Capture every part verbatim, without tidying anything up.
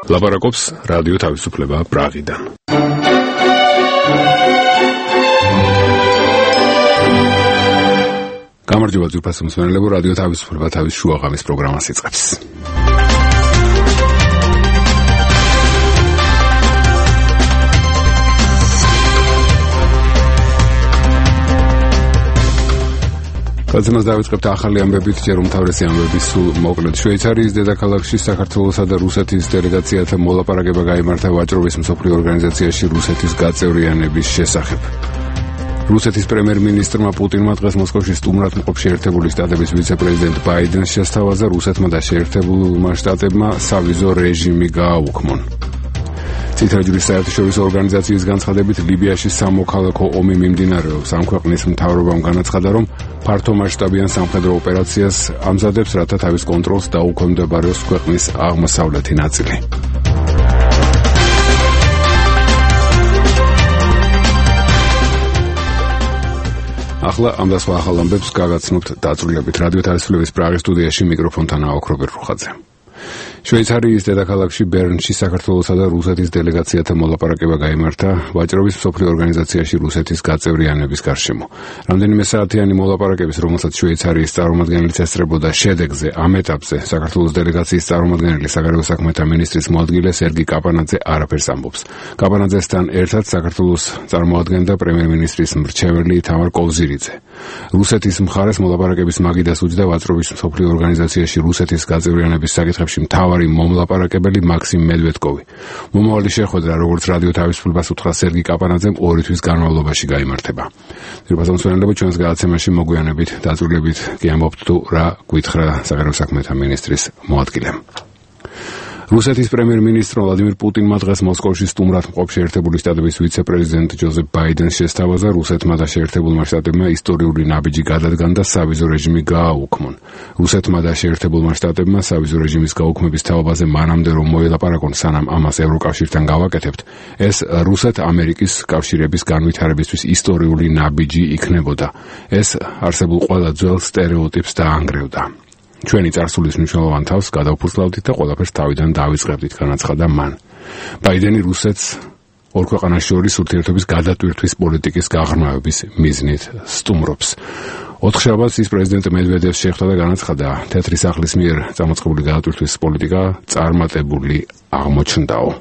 ლაპარაკობს რადიო თავისუფლება პრაღიდან. გამარჯობა ძვირფასო მსმენელებო, რადიო თავისუფლება თავის შუაღამის პროგრამას იწყებს. გადაცემას დავიწყებთ ახალი ამბებით, ჯერ უმთავრესი ამბები სულ მოკლედ. შვეიცარიის დედაქალაქში საქართველოსა და რუსეთის დელეგაციათა მოლაპარაკება გაიმართა ვაჭრობის მსოფლიო ორგანიზაციაში რუსეთის გაწევრიანების შესახებ. რუსეთის პრემიერ-მინისტრმა პუტინმა დღეს მოსკოვში სტუმრად მყოფ შეერთებული შტატების ვიცე-პრეზიდენტ ბაიდენს შესთავაზა, რუსეთმა და შეერთებულმა შტატებმა სავიზო რეჟიმი გააუქმონ. წითელი ჯვრის საერთაშორისო ორგანიზაციის განცხადებით, ლიბიაში სამოქალაქო ომი მიმდინარეობს. ამ ქვეყნის მთავრობამ განაცხადა, რომ ფართომასშტაბიან სამხედრო ოპერაციას ამზადებს, რათა თავის კონტროლს დაუქვემდებაროს ქვეყნის აღმოსავლეთი ნაწილი. ახლა ამ და სხვა ახალ ამბებს გაგაცნობთ დაწვრილებით. რადიო თავისუფლების პრაღის სტუდიაში მიკროფონთან აოქ რობერტ რუხაძე. შვეიცარიის დედაქალაქში ბერნში საქართველოსა და რუსეთის დელეგაციათა მოლაპარაკება გაიმართა ვაჭრობის მსოფლიო ორგანიზაციაში რუსეთის გაწევრიანების გარშემო. რამდენიმე საათიანი მოლაპარაკების, რომელსაც შვეიცარიის წარმომადგენლიც ესწრებოდა, შედეგზე ამ ეტაპზე საქართველოს დელეგაციის წარმომადგენელი საგარეო საქმეთა მინისტრის მოადგილე სერგი კაპანაძე არაფერს ამბობს. კაპანაძესთან ერთად საქართველოს წარმოადგენდა პრემიერ-მინისტრის მრჩეველი თამარ კოვზირიძე. რუსეთის მხარეს მოლაპარაკების მაგიდას უჯდა ვაჭრობის მსოფლიო ორგანიზაციაში რუსეთის გაწევრიანების საკითხებში მთავარი მომლაპარაკებელი მაქსიმ მედვედკოვი. მომავალი შეხვედრა, როგორც რადიო თავისუფლებას უთხრა სერგი კაპანაძემ, ორი თვის განმავლობაში გაიმართება. ძვირფასო მსმენელებო, ჩვენს გადაცემაში მოგვიანებით დაწვრილებით კი ამბობთ თუ რა გვითხრა საგარეო საქმეთა მინისტრის მოადგილემ. რუსეთის პრემიერ-მინისტრ ვლადიმირ პუტინმა დღეს მოსკოვში სტუმრად მყოფ შეერთებული შტატების ვიცე-პრეზიდენტ ჯოზეფ ბაიდენს შესთავაზა, რუსეთმა და შეერთებულმა შტატებმა ისტორიული ნაბიჯი გადადგან და სავიზო რეჟიმი გააუქმონ. რუსეთმა და შეერთებულმა შტატებმა სავიზო რეჟიმის გაუქმების თაობაზე მანამდე რომ მოელაპარაკონ, სანამ ამას ევროკავშირთან გავაკეთებთ, ეს რუსეთ-ამერიკის კავშირების განვითარებისთვის ისტორიული ნაბიჯი იქნებოდა. ეს არსებულ ყველა ძველ სტერეოტიპს დაანგრევდა. ჩვენი წარსულის მნიშვნელოვან თავს გადავფუძლავდით და ყველაფერს თავიდან დავიწყებდით, განაცხადა მან. ბაიდენი რუსეთს ორ ქვეყანას შორის ურთიერთობის გადატვირთვის პოლიტიკის გაღრმავების მიზნით სტუმრობს. ოთხშაბათს ის პრეზიდენტ მედვედევს შეხვდა და განაცხადა, თეთრი სახლის მიერ წამოწყებული გადატვირთვის პოლიტიკა წარმატებული აღმოჩნდაო.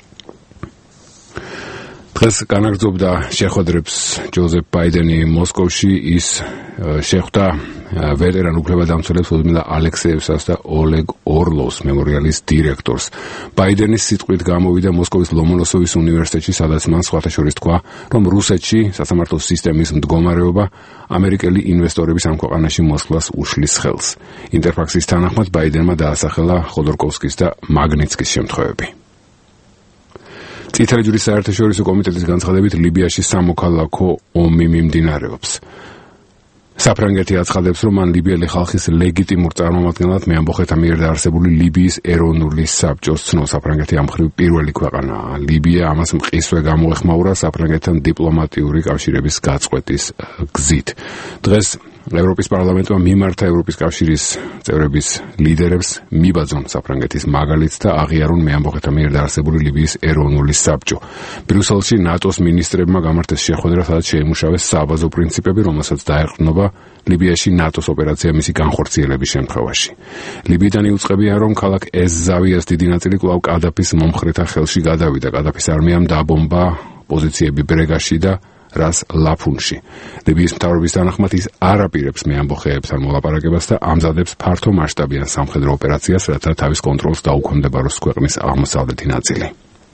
დღეს განაგრძობდა შეხვედრებს ჯოზეფ ბაიდენი მოსკოვში. ის შეხვდა ვეტერან უფლებადამცველებს ვლადიმირ ალექსეევსას და ოლეგ ორლოვს, მემორიალის დირექტორს. ბაიდენის სიტყვით გამოვიდა მოსკოვის ლომონოსოვის უნივერსიტეტში, სადაც მან სხვათა შორის თქვა, რომ რუსეთში სასამართლო სისტემის მდგომარეობა ამერიკელი ინვესტორების ამ ქვეყანაში მოსვლას უშლის ხელს. ინტერფაქსის თანახმად ბაიდენმა დაასახელა ხოდორკოვსკის და მაგნიცკის შემთხვევები. წითელი ჯვრის საერთაშორისო კომიტეტის განცხადებით, ლიბიაში სამოქალაქო ომი მიმდინარეობს. საფრანგეთი აცხადებს, რომ მან ლიბიელი ხალხის ლეგიტიმურ წარმომადგენლად მეამბოხეთა მიერ დაარსებული ლიბიის ეროვნული საბჭოს ცნო. საფრანგეთი ამ მხრივ პირველი ქვეყანაა. ლიბია ამას მყისვე გამოეხმაურა საფრანგეთთან დიპლომატიური კავშირების გაწყვეტის გზით. დღეს ევროპის პარლამენტმა მიმართა ევროპის კავშირის წევრების ლიდერებს მიბაძონ საფრანგეთის მაგალითს და აღიარონ მეამბოხეთა მიერ დაარსებული ლიბიის ეროვნული საბჭო. ბრიუსელში ნატოს მინისტრებმა გამართეს შეხვედრა, სადაც შეიმუშავეს საბაზო პრინციპები, რომელსაც დაეყრდნობა ლიბიაში ნატოს ოპერაცია მისი განხორციელების შემთხვევაში. ლიბიიდან იუწყებიან, რომ ქალაქ ეს-ზავიას დიდი ნაწილი კვლავ კადაფის მომხრეთა ხელში გადავიდა. კადაფის არმიამ დაბომბა პოზიციები ბრეგაში და რას ლაფუნში. ლიბიის მთავრობის თანახმად ის არ აპირებს მეამბოხეებთან მოლაპარაკებას და ამზადებს ფართომასშტაბიან სამხედრო ოპერაციას, რათა თავის კონტროლს დაუქვემდებაროს ქვეყნის აღმოსავლეთი ნაწილი.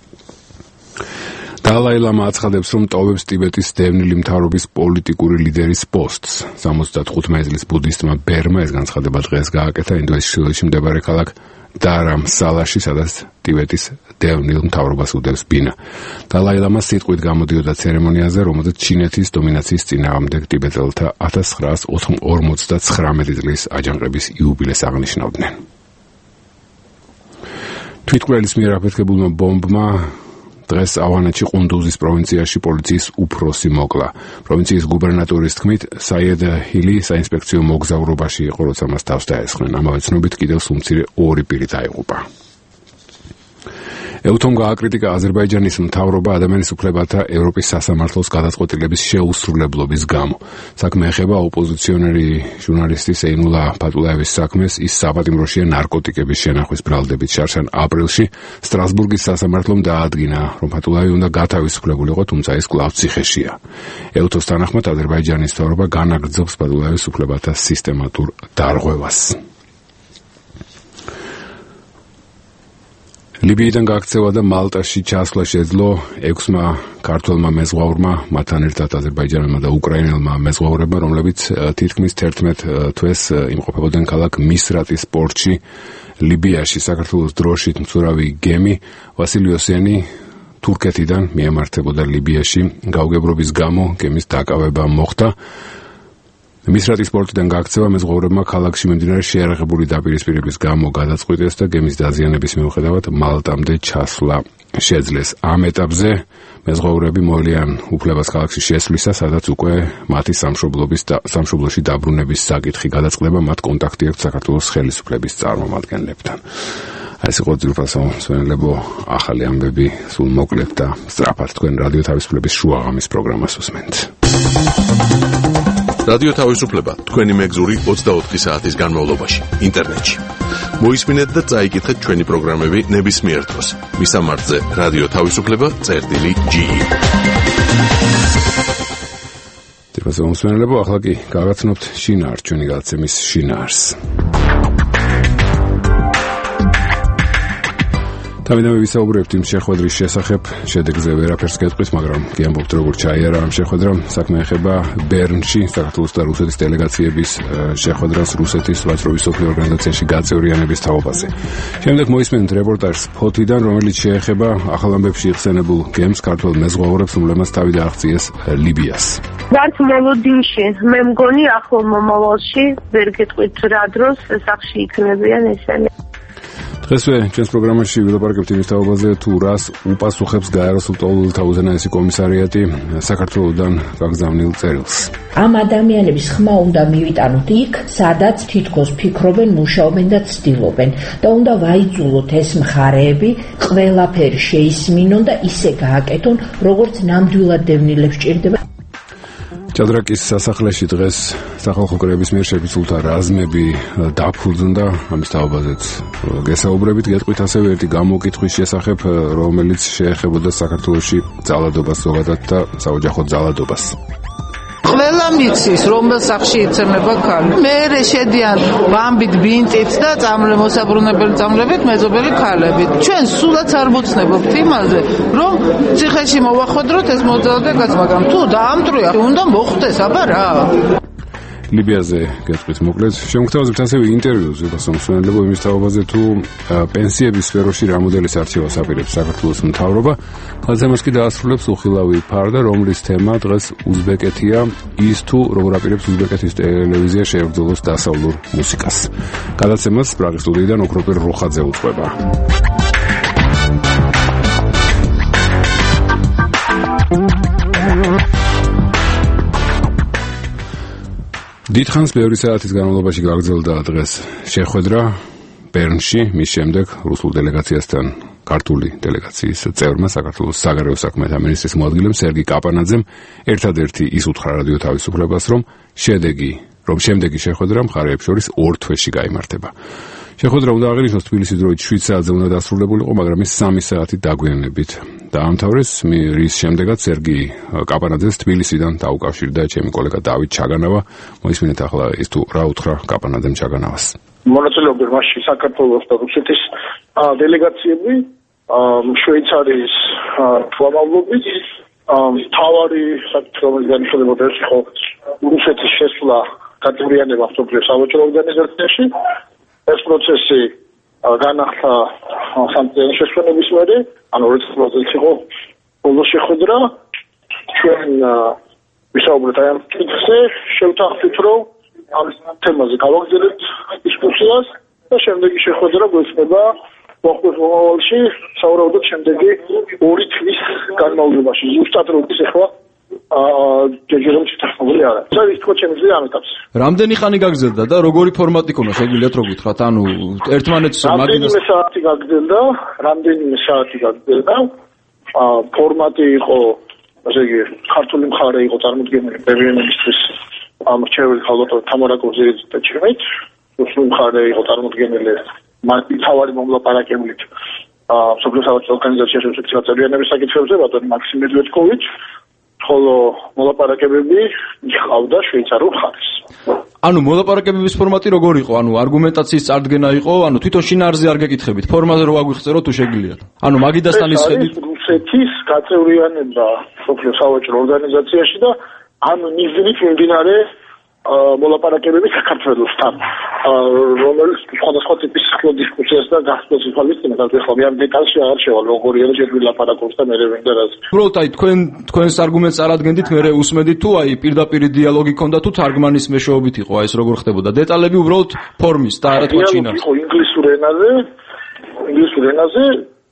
დალაი ლამა აცხადებს, რომ ტოვებს ტიბეტის დევნილი მთავრობის პოლიტიკური ლიდერის პოსტს. სამოცდათხუთმეტი წლის ბუდისტმა ბერმა ეს განცხადება დღეს გააკეთა ინდოეთის მდებარე ქალაქ დარამსალაში, სადაც ტიბეტის დევნილ მთავრობას უდევს ბინა. დალაი ლამა სიტყვით გამოდიოდა ცერემონიაზე, რომელზეც ჩინეთის დომინაციის წინააღმდეგ ტიბეტელთა ათას ცხრაას ორმოცდაცხრამეტი წლის აჯანყების იუბილეს აღნიშნავდნენ. თვითმკვლელის მიერ აფეთქებულმა ბომბმა დღეს ავანეთში ყუნდუზის პროვინციაში პოლიციის უფროსი მოკლა. პროვინციის გუბერნატორის თქმით, საიედ ჰილი საინსპექციო მოგზაურობაში იყო, როცა მას თავს დაესხნენ. ამავე ცნობით კიდევ სულ მცირე ორი პირი დაიღუპა. ეუთომ გააკრიტიკა აზერბაიჯანის მთავრობა ადამიანის უფლებათა ევროპის სასამართლოს გადაწყვეტილების შეუსრულებლობის გამო. საქმე ეხება ოპოზიციონერი ჟურნალისტი ეინულა ფატულაევის საქმეს, ის საპატიმროშია ნარკოტიკების შენახვის ბრალდებით. შარშან აპრილში სტრასბურგის სასამართლომ დაადგინა, რომ ფატულაევი უნდა გათავისუფლებულიყო, თუმცა ის კვლავ ციხეშია. ეუთოს თანახმად აზერბაიჯანის მთავრობა განაგრძობს ფატულაევის უფლებათა სისტემატურ დარღვევას. ლიბიიდან გაქცევა და მალტაში ჩასვლა შეძლო ექვსმა ქართველმა მეზღვაურმა, მათთან ერთად აზერბაიჯანელმა და უკრაინელმა მეზღვაურებმა, რომლებიც თითქმის თერთმეტ თვეს იმყოფებოდნენ ქალაქ მისრატის პორტში, ლიბიაში. საქართველოს დროშით მცურავი გემი ვასილიოსიანი თურქეთიდან მიემართებოდა ლიბიაში. გაუგებრობის გამო გემის დაკავება მოხდა. მისრატის პორტიდან გაქცევა მეზღვაურებმა ქალაქში მიმდინარე შეიარაღებული დაპირისპირების გამო გადაწყვიტეს და გემის დაზიანების მიუხედავად მალტამდე ჩასვლა შეძლეს. ამ ეტაპზე მეზღვაურები მოელიან უფლებას ქალაქში შესვლისა, სადაც უკვე მათი სამშობლობის და სამშობლოში დაბრუნების საკითხი გადაწყდება, მათ კონტაქტი აქვს საქართველოს ხელისუფლების წარმომადგენლებთან. ეს იყო ძირფასო მსვენელებო ახალი ამბები, სულ მოკლედ და სწრაფად თქვენ რადიო თავისუფლების შუაღამის პროგრამას უსმენთ. რადიო თავისუფლება თქვენი მეგზური ოცდაოთხი საათის განმავლობაში ინტერნეტში. მოისმინეთ და წაიკითხეთ ჩვენი პროგრამები ნებისმიერ დროს. მისამართზე რადიო თავისუფლება წერტილი ჯი. ძირფასო მსვენელებო, ახლა კი გავაცნობთ შინაარს, ჩვენი გადაცემის შინაარს. თავიდანვე ვისაუბრებთ იმ შეხვედრის შესახებ, შედეგზე ვერაფერს გეტყვის, მაგრამ გიამბობთ როგორ ჩაიარა ამ შეხვედრამ. საქმე ეხება ბერნში საქართველოს და რუსეთის დელეგაციების შეხვედრას რუსეთის ვაჭრობის სოფლიო ორგანიზაციაში გაწევრიანების თაობაზე. შემდეგ მოისმენთ რეპორტაჟს ფოთიდან, რომელიც შეეხება ახალ ამბებში იხსენებულ გემს ქართველ მეზღვაურებს, რომლებმაც თავი დააღწიეს ლიბიას. რაც მოლოდინში, მე მგონი ახლო მომავალში ვერ გეტყვით რა დროს სახში იქნებიან ესენი. დღესვე ჩვენს პროგრამაში ვილაპარაკებთ იმის თაობაზე, თუ რას უპასუხებს გაეროს ლტოლვილთა უზენაესი კომისარიატი საქართველოსდან გაგზავნილ წერილს. ამ ადამიანების ხმა უნდა მივიტანოთ იქ, სადაც თითქოს ფიქრობენ, მუშაობენ და ცდილობენ და უნდა ვაიძულოთ ეს მხარეები ყველაფერი შეისმინონ და ისე გააკეთონ, როგორც ნამდვილად დევნილებს ჭირდება. ჭადრაკის სასახლეში დღეს სახალხო კრების მიერ შეფიცულთა რაზმები დაფუძნდა, ამის თაობაზეც გესაუბრებით, გეტყვით ასევე ერთი გამოკითხვის შესახებ, რომელიც შეეხებოდა საქართველოში ძალადობას ზოგადად და საოჯახო ძალადობას. ყველა მიცის, რომელ სახში იცემება ქალი. მერე შედიან ბამბით, ბინტით და წამლე მოსაბრუნებელი წამლებით მეზობელი ქალებით. ჩვენ სულაც არ მოცნებობთ იმაზე, რომ ციხეში მოვახვედროთ ეს მოძალადე კაც, მაგრამ თუ დაამტვრია, უნდა მოხდეს, აბა რა. ლიბიაზე გეტყვით მოკლედ. შემოგთავაზებთ ასევე ინტერვიუს ზოგადსომსვენელებო იმის თაობაზე, თუ პენსიების სფეროში რა მოდელის არჩევას აპირებს საქართველოს მთავრობა. გადაცემას კი დაასრულებს უხილავი ფარდა, რომლის თემა დღეს უზბეკეთია, ის თუ როგორ აპირებს უზბეკეთის ტელევიზია შეებრძოლოს დასავლურ მუსიკას. გადაცემას პრაღის სტუდიიდან ოქროპირ როხაძე უწყება. დიდხანს ბევრი საათის განმავლობაში გაგრძელდა დღეს შეხვედრა ბერნში, მის შემდეგ რუსულ დელეგაციასთან ქართული დელეგაციის წევრმა საქართველოს საგარეო საქმეთა მინისტრის მოადგილემ სერგი კაპანაძემ ერთადერთი ის უთხრა რადიო თავისუფლებას, რომ შედეგი, რომ შემდეგი შეხვედრა მხარეებს შორის ორ თვეში გაიმართება. შეხვედრა უნდა აღინიშნოს თბილისის დროით შვიდ საათზე უნდა დასრულებულიყო, მაგრამ ის სამი საათი დაგვიანებით დაამთავრეს, რის შემდეგაც სერგი კაპანაძეს თბილისიდან დაუკავშირდა ჩემი კოლეგა დავით ჩაგანავა. მოისმინეთ ახლა ის თუ რა უთხრა კაპანაძემ ჩაგანავას. მონაწილეობდნენ მასში საქართველოს და რუსეთის დელეგაციები, შვეიცარიის თვალმავლობით, მთავარი საკითხი, რომელიც განიხილებოდა, ეს იყო რუსეთის შესვლა გაწევრიანება მსოფლიო სავაჭრო ორგანიზაციაში. ეს პროცესი განახლა სამწლიანი შესვენების მერე, ანუ ორი წელიწადს იყო ბოლო შეხვედრა. ჩვენ ვისაუბრეთ აი ამ კითხზე, შევთანხმდით, რომ ამ თემაზე გავაგრძელებთ დისკუსიას და შემდეგი შეხვედრა გვეცდება მოხდეს მომავალში, სავარაუდოდ შემდეგი ორი თვის განმავლობაში. ზუსტად როგორც ახლა აა ჯერჯერობით შეთანხმებული არა. ეს არის თქო ჩემი ძლია ამ ეტაპზე. რამდენი ხანი გაგრძელდა და როგორი ფორმატი ქონდა შეგიძლიათ რო გითხრათ? ანუ ერთმანეთს მაგინას რამდენი საათი გაგრძელდა? რამდენიმე საათი გაგრძელდა? აა ფორმატი იყო, ასე იგი, ქართული მხარე იყო წარმოდგენილი პევიენებისთვის ამრჩეველი ხალხო თამარა კოზიძის და ჩემით. რუსული მხარე იყო წარმოდგენილი მარტი თავარი მომლაპარაკებლით აა სოფლის საავადმყოფო ორგანიზაციაში რუსეთის გაწევრიანების საკითხებზე ბატონი მაქსიმ მედვედკოვიჩ, ხოლო მოლაპარაკებები ჰყავდა შვეიცარიულ მხარეს. ანუ მოლაპარაკებების ფორმატი როგორ იყო? ანუ არგუმენტაციის წარდგენა იყო, ანუ თვითონ შინაარსზე არ გეკითხებით, ფორმაზე რო აგვიხსენოთ თუ შეგიძლიათ. ანუ მაგიდასთან ისხედით რუსეთის გაწევრიანება სოფლის საავადმყოფო ორგანიზაციაში და ამ მიზნით მიმდინარე მოლაპარაკებები საქართველოსთან, რომელიც სხვადასხვა ტიპის დისკუსიას და გასწორებას წინათ ახლა მე ამ დეტალში არ შევალ, როგორი არის ჯერ ლაპარაკობს და მე ვინდა რაც. უბრალოდ აი თქვენ თქვენს არგუმენტს წარადგენდით, მე უსმენდით თუ აი პირდაპირ დიალოგი ქონდა თუ თარგმანის მეშვეობით იყო, აი ეს როგორ ხდებოდა? დეტალები უბრალოდ ფორმის და არა თქვა ჩინარს. იყო ინგლისურ ენაზე, ინგლისურ ენაზე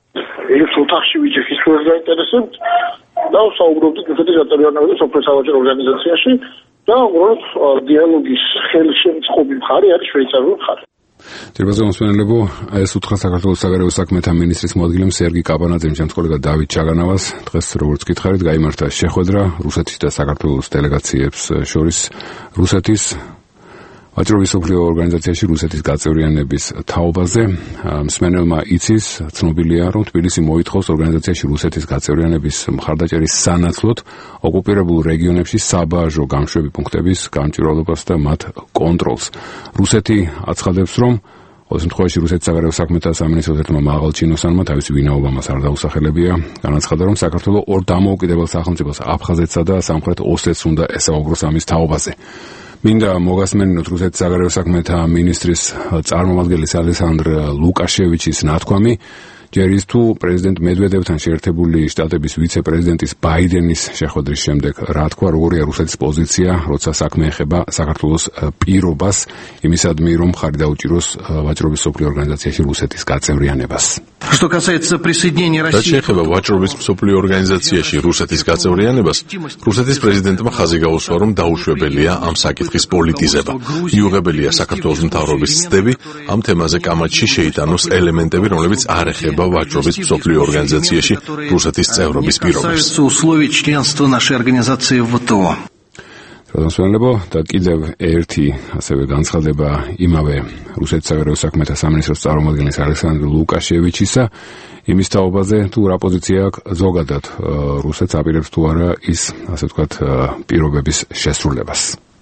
ეს ოთახში ვიჯექი სულ დაინტერესებთ და საუბრობდით რუსეთის გაწევრიანებაზე სოფლის საავადმყოფო ორგანიზაციაში. და უბრალოდ დიალოგის ხელშემწყობი მხარე არის შვეიცარიული მხარე. Tirbazo მსმენელებო, ეს უთხრა საქართველოს საგარეო საქმეთა მინისტრის მოადგილემ სერგი კაბანაძემ ჩემს კოლეგა დავით ჩაგანავას დღეს როგორც გითხარით გაიმართა შეხვედრა რუსეთის და საქართველოს დელეგაციებს შორის რუსეთის ვაჭრობის მსოფლიო ორგანიზაციაში რუსეთის გაწევრიანების თაობაზე. მსმენელმა იცის, ცნობილია, რომ თბილისი მოითხოვს ორგანიზაციაში რუსეთის გაწევრიანების მხარდაჭერის სანაცვლოდ ოკუპირებულ რეგიონებში საბაჟო გამშვები პუნქტების გამჭვირვალობას და მათ კონტროლს. რუსეთი აცხადებს, რომ ყოველ შემთხვევაში რუსეთის საგარეო საქმეთა სამინისტროს ერთმა მაღალ ჩინოსანმა თავისი ვინაობა მას არ დაუსახელებია. განაცხადა, რომ საქართველოს ორ დამოუკიდებელ სახელმწიფოს აფხაზეთსა და სამხრეთ ოსეთს უნდა ესაუბროს ამის თაობაზე. მინდა მოგასმენინოთ რუსეთის საგარეო საქმეთა მინისტრის წარმომადგენლის ალექსანდრ ლუკაშევიჩის ნათქვამი. ჯერ ის თუ პრეზიდენტ მედვედევთან შეერთებული შტატების ვიცე-პრეზიდენტის ბაიდენის შეხვედრის შემდეგ რა თქვა, როგორია რუსეთის პოზიცია, როცა საქმე ეხება საქართველოს პირობას იმისადმი, რომ მხარი დაუჭიროს ვაჭრობის მსოფლიო ორგანიზაციაში რუსეთის გაწევრიანებას. Что касается присоединения რაც России შეეხება ვაჭრობის მსოფლიო ორგანიზაციაში რუსეთის გაწევრიანებას, რუსეთის პრეზიდენტმა ხაზი გაუსვა, რომ დაუშვებელია ამ საკითხის პოლიტიზება. მიუღებელია საქართველოს მთავრობის ცდები ამ თემაზე კამათში შეიტანოს ელემენტები, რომლებიც არ ეხება ვაჭრობის მსოფლიო ორგანიზაციაში რუსეთის წევრობის პირობებს. условий членства нашей организации в вэ тэ о. Transferenlebo და კიდევ ერთი ასევე განცხადება იმავე რუსეთის საგარეო საქმეთა სამინისტროს წარმომადგენლის ალექსანდრ ლუკაშევიჩისა იმის თაობაზე თუ რა პოზიცია აქვს ზოგადად რუსეთს აპირებს თუ არა ის ასე ვთქვათ პირობების შესრულებას.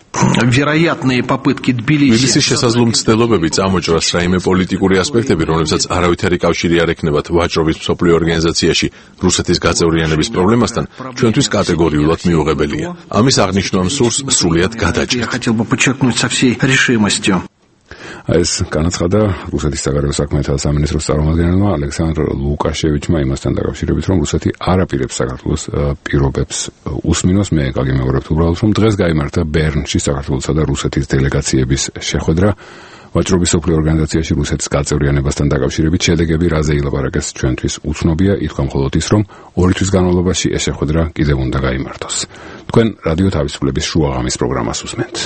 Вероятные попытки Тбилиси. Თბილისის შესაძლო მცდელობები წამოჭრას რაიმე პოლიტიკური ასპექტები, რომლებსაც არავითარი კავშირი არ ექნებათ ვაჭრობის მსოფლიო ორგანიზაციაში რუსეთის გაწევრიანების პრობლემასთან, ჩვენთვის კატეგორიულად მიუღებელია. ამის აღნიშვნამ სურს სრულიად გადაჭრა. Я хотел бы подчеркнуть со всей решимостью. ეს განაცხადა რუსეთის საგარეო საქმეთა სამინისტროს წარმომადგენელმა ალექსანდრ ლუკაშევიჩმა იმასთან დაკავშირებით, რომ რუსეთი არ აპირებს საქართველოს პირობებს უსმინოს. მე გაგიმეორებთ უბრალოდ, რომ დღეს გაიმართა ბერნში საქართველოსა და რუსეთის დელეგაციების შეხვედრა ვაჭრობის მსოფლიო ორგანიზაციაში რუსეთის გაწევრიანებასთან დაკავშირებით. შედეგები რაზე ილაპარაკეს ჩვენთვის უცნობია, ითქვა მხოლოდ ის, რომ ორი თვის განმავლობაში ეს შეხვედრა კიდევ უნდა გაიმართოს. თქვენ რადიო თავისუფლების შუაღამის პროგრამას უსმენთ.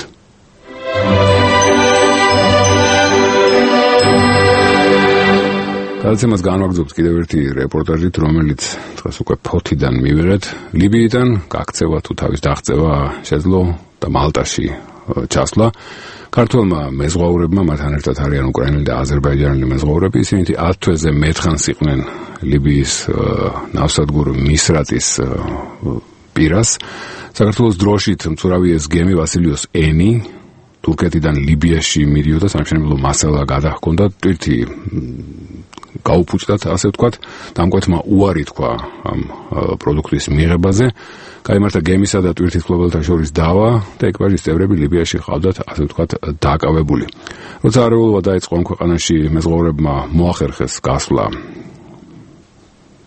გადაცემას განვაგრძობთ კიდევ ერთი რეპორტაჟით, რომელიც დღეს უკვე ფოთიდან მივიღეთ. ლიბიიდან გაქცევა თუ თავის დაღწევა შეძლო და მალტაში ჩასვლა. ქართველმა მეზღვაურებმა, მათთან ერთად არიან უკრაინელი და აზერბაიჯანელი მეზღვაურები, ისინი ათ თვეზე მეთხანს იყვნენ ლიბიის ნავსადგურ მისრატის პირას. საქართველოს დროშით მცურავი ეს გემი ვასილიოს ენი თურქეთიდან ლიბიაში მიდიოდა, სამშენებლო მასალა გადაჰქონდა, ტვირთი გაუფუჭდათ, ასე ვთქვათ, დამკვეთმა უარი თქვა ამ პროდუქტის მიღებაზე. გაიმართა გემისა და ტვირთის მფლობელთა შორის დავა და ეკიპაჟის წევრები ლიბიაში ჰყავდათ, ასე ვთქვათ, დაკავებული. როცა არეულობა დაიწყო ამ ქვეყანაში, მეზღვაურებმა მოახერხეს გასვლა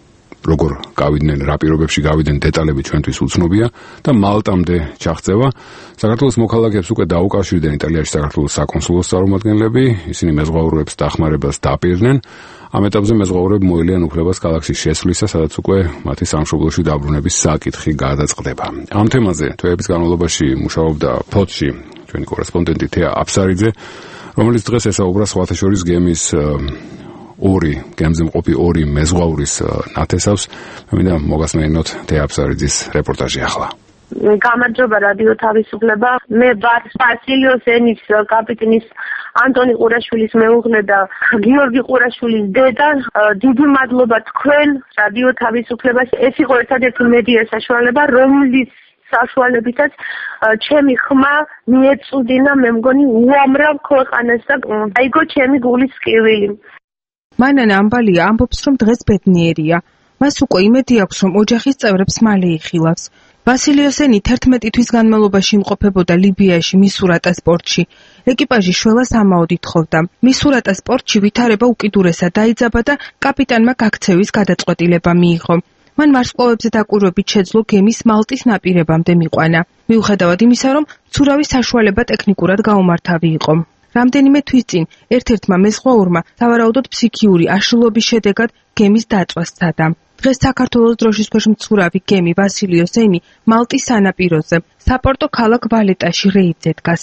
როგორ გავიდნენ, რა პირობებში გავიდნენ, დეტალები ჩვენთვის უცნობია და მალტამდე ჩაღწევა საქართველოს მოქალაქეებს უკვე დაუკავშირდნენ იტალიაში საქართველოს საკონსულოს წარმომადგენლები, ისინი მეზღვაურებს დახმარებას დაპირდნენ. ამ ეტაპზე მეზღვაურები მოელიან უფლებას ქალაქში შესვლისა, სადაც უკვე მათი სამშობლოში დაბრუნების საკითხი გადაწყდება. ამ თემაზე თვეების განმავლობაში მუშაობდა ფოთში ჩვენი კორესპონდენტი თეა აფსარიძე, რომელიც დღეს ესაუბრა სხვათა შორის გემის ორი გემზე მყოფი ორი მეზღვაურის ნათესავს. მე მინდა მოგასმენინოთ თეა აფსარიძის რეპორტაჟი ახლა. გამარჯობა რადიო თავისუფლება. მე ვარ ვასილიოს ენის კაპიტნის ანტონი ყურაშვილის მეუღლე და გიორგი ყურაშვილის დედა. დიდი მადლობა თქვენ რადიო თავისუფლებაში. ეს იყო ერთადერთი მედია საშუალება, რომლის საშუალებითაც ჩემი ხმა მიეწუდინა, მე მგონი, უამრავ ქვეყანას და აიგო ჩემი გულის სკივილი. მანანა ამბალია ამბობს, რომ დღეს ბედნიერია. მას უკვე იმედი აქვს, რომ ოჯახის წევრებს მალე იხილავს. ვასილიოსენი თერთმეტი თვის განმავლობაში იმყოფებოდა ლიბიაში მისურატას პორტში. ეკიპაჟი შველას ამაოდ ითხოვდა. მისურატას პორტში ვითარება უკიდურესად დაიძაბა და კაპიტანმა გაქცევის გადაწყვეტილება მიიღო. მან ვარსკვლავებზე დაკვირვებით შეძლო გემის მალტის ნაპირებამდე მიყვანა. მიუხედავად იმისა, რომ მცურავი საშუალება ტექნიკურად გაუმართავი იყო. რამდენიმე თვის წინ ერთ-ერთმა მეზღვაურმა სავარაუდოდ ფსიქიური აშლილობის შედეგად გემის დაწვას სცადა. დღეს საქართველოს დროშის ქვეშ მცურავი გემი ვასილიოსენი მალტის სანაპიროზე საპორტო ქალაქ ვალეტაში რეიდზე დგას.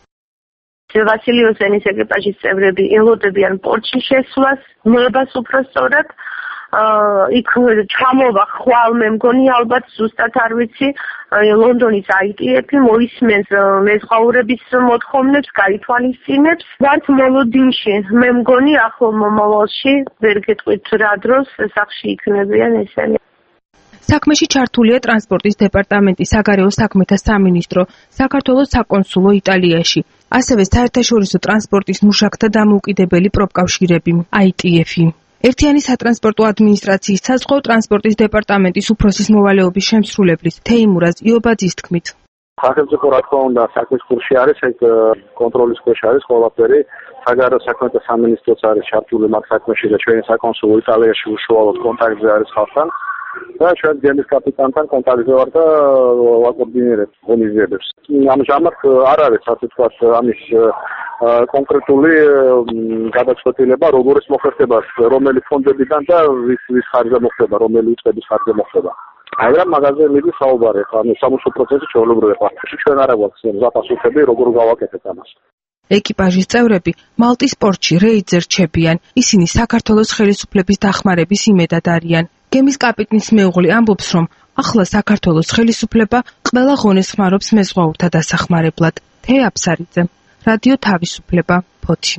ვასილიოსენის ეკიპაჟის წევრები ელოდებიან პორტში შესვლას, ნებას უпроსწორად. იქ ჩამოვა ხვალ მე მგონი ალბათ ზუსტად არ ვიცი ლონდონის აი ტი ეფი მოისმენს მეზღვაურების მოთხოვნებს, გაითვალისწინებს. ვართ მოლოდინში, მე მგონი ახლო მომავალში, ვერ გეტყვით რა დროს სახში იქნებიან ესენი. საქმეში ჩართულია ტრანსპორტის დეპარტამენტი, საგარეო საქმეთა სამინისტრო, საქართველოს საკონსულო იტალიაში, ასევე საერთაშორისო ტრანსპორტის მუშაკთა დამოუკიდებელი პროფკავშირები, აი ტი ეფი. ერთიანი სატრანსპორტო ადმინისტრაციის საზღვაო ტრანსპორტის დეპარტამენტის უფროსის მოვალეობის შემსრულებლის თეიმურაზ იობაძის თქმით. სახელმწიფო რა თქმა უნდა საქმის კურსში არის, ეგ კონტროლის ქვეშ არის ყველაფერი. საგარეო საქმეთა სამინისტროც არის ჩართული მაგ საქმეში და ჩვენი საკონსულო იტალიაში უშუალოდ კონტაქტზე არის ხალხთან. და ჩვენ გემის კაპიტანთან კონტაქტზე ვარ და ვაკოორდინირებ ღონისძიებებს. ამჟამად არ არის ასე ვთქვათ ამის კონკრეტული გადაწყვეტილება, როგორ ეს მოხერხდება, რომელი ფონდებიდან და ვის ვის ხარჯზე მოხდება, რომელი უწყების ხარჯზე მოხდება. მაგრამ მაგაზე მიდის საუბარი, ანუ სამუშაო პროცესი ჩვეულებრივია. ჩვენ არა გვაქვს ზაფასუთები, როგორ გავაკეთებთ ამას. ეკიპაჟის წევრები მალტის პორტში რეიდზე რჩებიან. ისინი საქართველოს ხელისუფლების დახმარების იმედად არიან. გემის კაპიტნის მეუღლე ამბობს, რომ ახლა საქართველოს ხელისუფლება ყველა ღონეს ხმარობს მეზღვაურთა დასახმარებლად. თეა აფსარიძე, რადიო თავისუფლება, ფოთში.